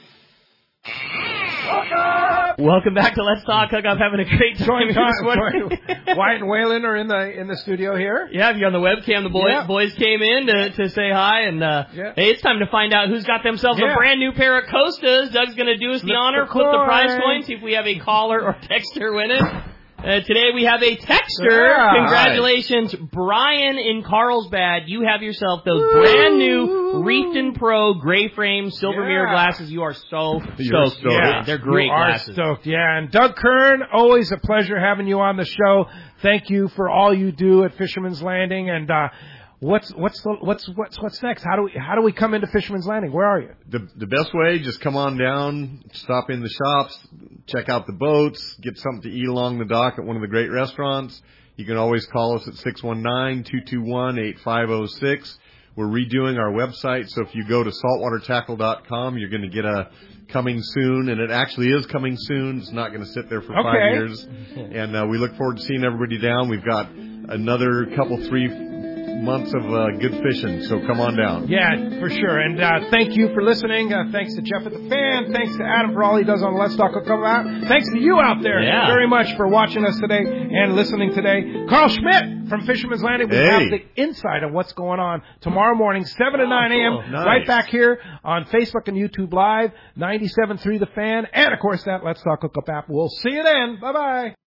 Welcome back to Let's Talk Hookup. Having a great time. Join, Wyatt and Waylon are in the in the studio here. Yeah, if you're on the webcam, the boys yeah. boys came in to, to say hi, and uh, yeah. hey, it's time to find out who's got themselves yeah. a brand new pair of Costas. Doug's going to do us the Lift honor, the flip the coin. prize coin, see if we have a caller or texter win it. Uh, today we have a texter. Yeah. Congratulations, Brian in Carlsbad. You have yourself those Woo. brand new Reefton Pro gray frame silver yeah. mirror glasses. You are so You're stoked. stoked. Yeah, they're great you are glasses. Stoked, yeah. And Doug Kern, always a pleasure having you on the show. Thank you for all you do at Fisherman's Landing. And uh, what's what's the, what's what's what's next? How do we how do we come into Fisherman's Landing? Where are you? The the best way, just come on down, stop in the shops, check out the boats, get something to eat along the dock at one of the great restaurants. You can always call us at six one nine, two two one, eight five zero six. We're redoing our website, so if you go to saltwater tackle dot com, you're going to get a coming soon, and it actually is coming soon. It's not going to sit there for okay. five years. And uh, we look forward to seeing everybody down. We've got another couple, three months of uh, good fishing, so come on down. Yeah, for sure. And uh, thank you for listening. Uh, thanks to Jeff at the Fan. Thanks to Adam for all he does on Let's Talk Hookup out. Thanks to you out there Yeah. very much for watching us today and listening today. Carl Schmidt from Fisherman's Landing. We Hey. have the insight of what's going on tomorrow morning, seven to nine a.m. cool. Nice. Right back here on Facebook and YouTube Live, ninety-seven point three The Fan, and, of course, that Let's Talk Hookup app. We'll see you then. Bye-bye.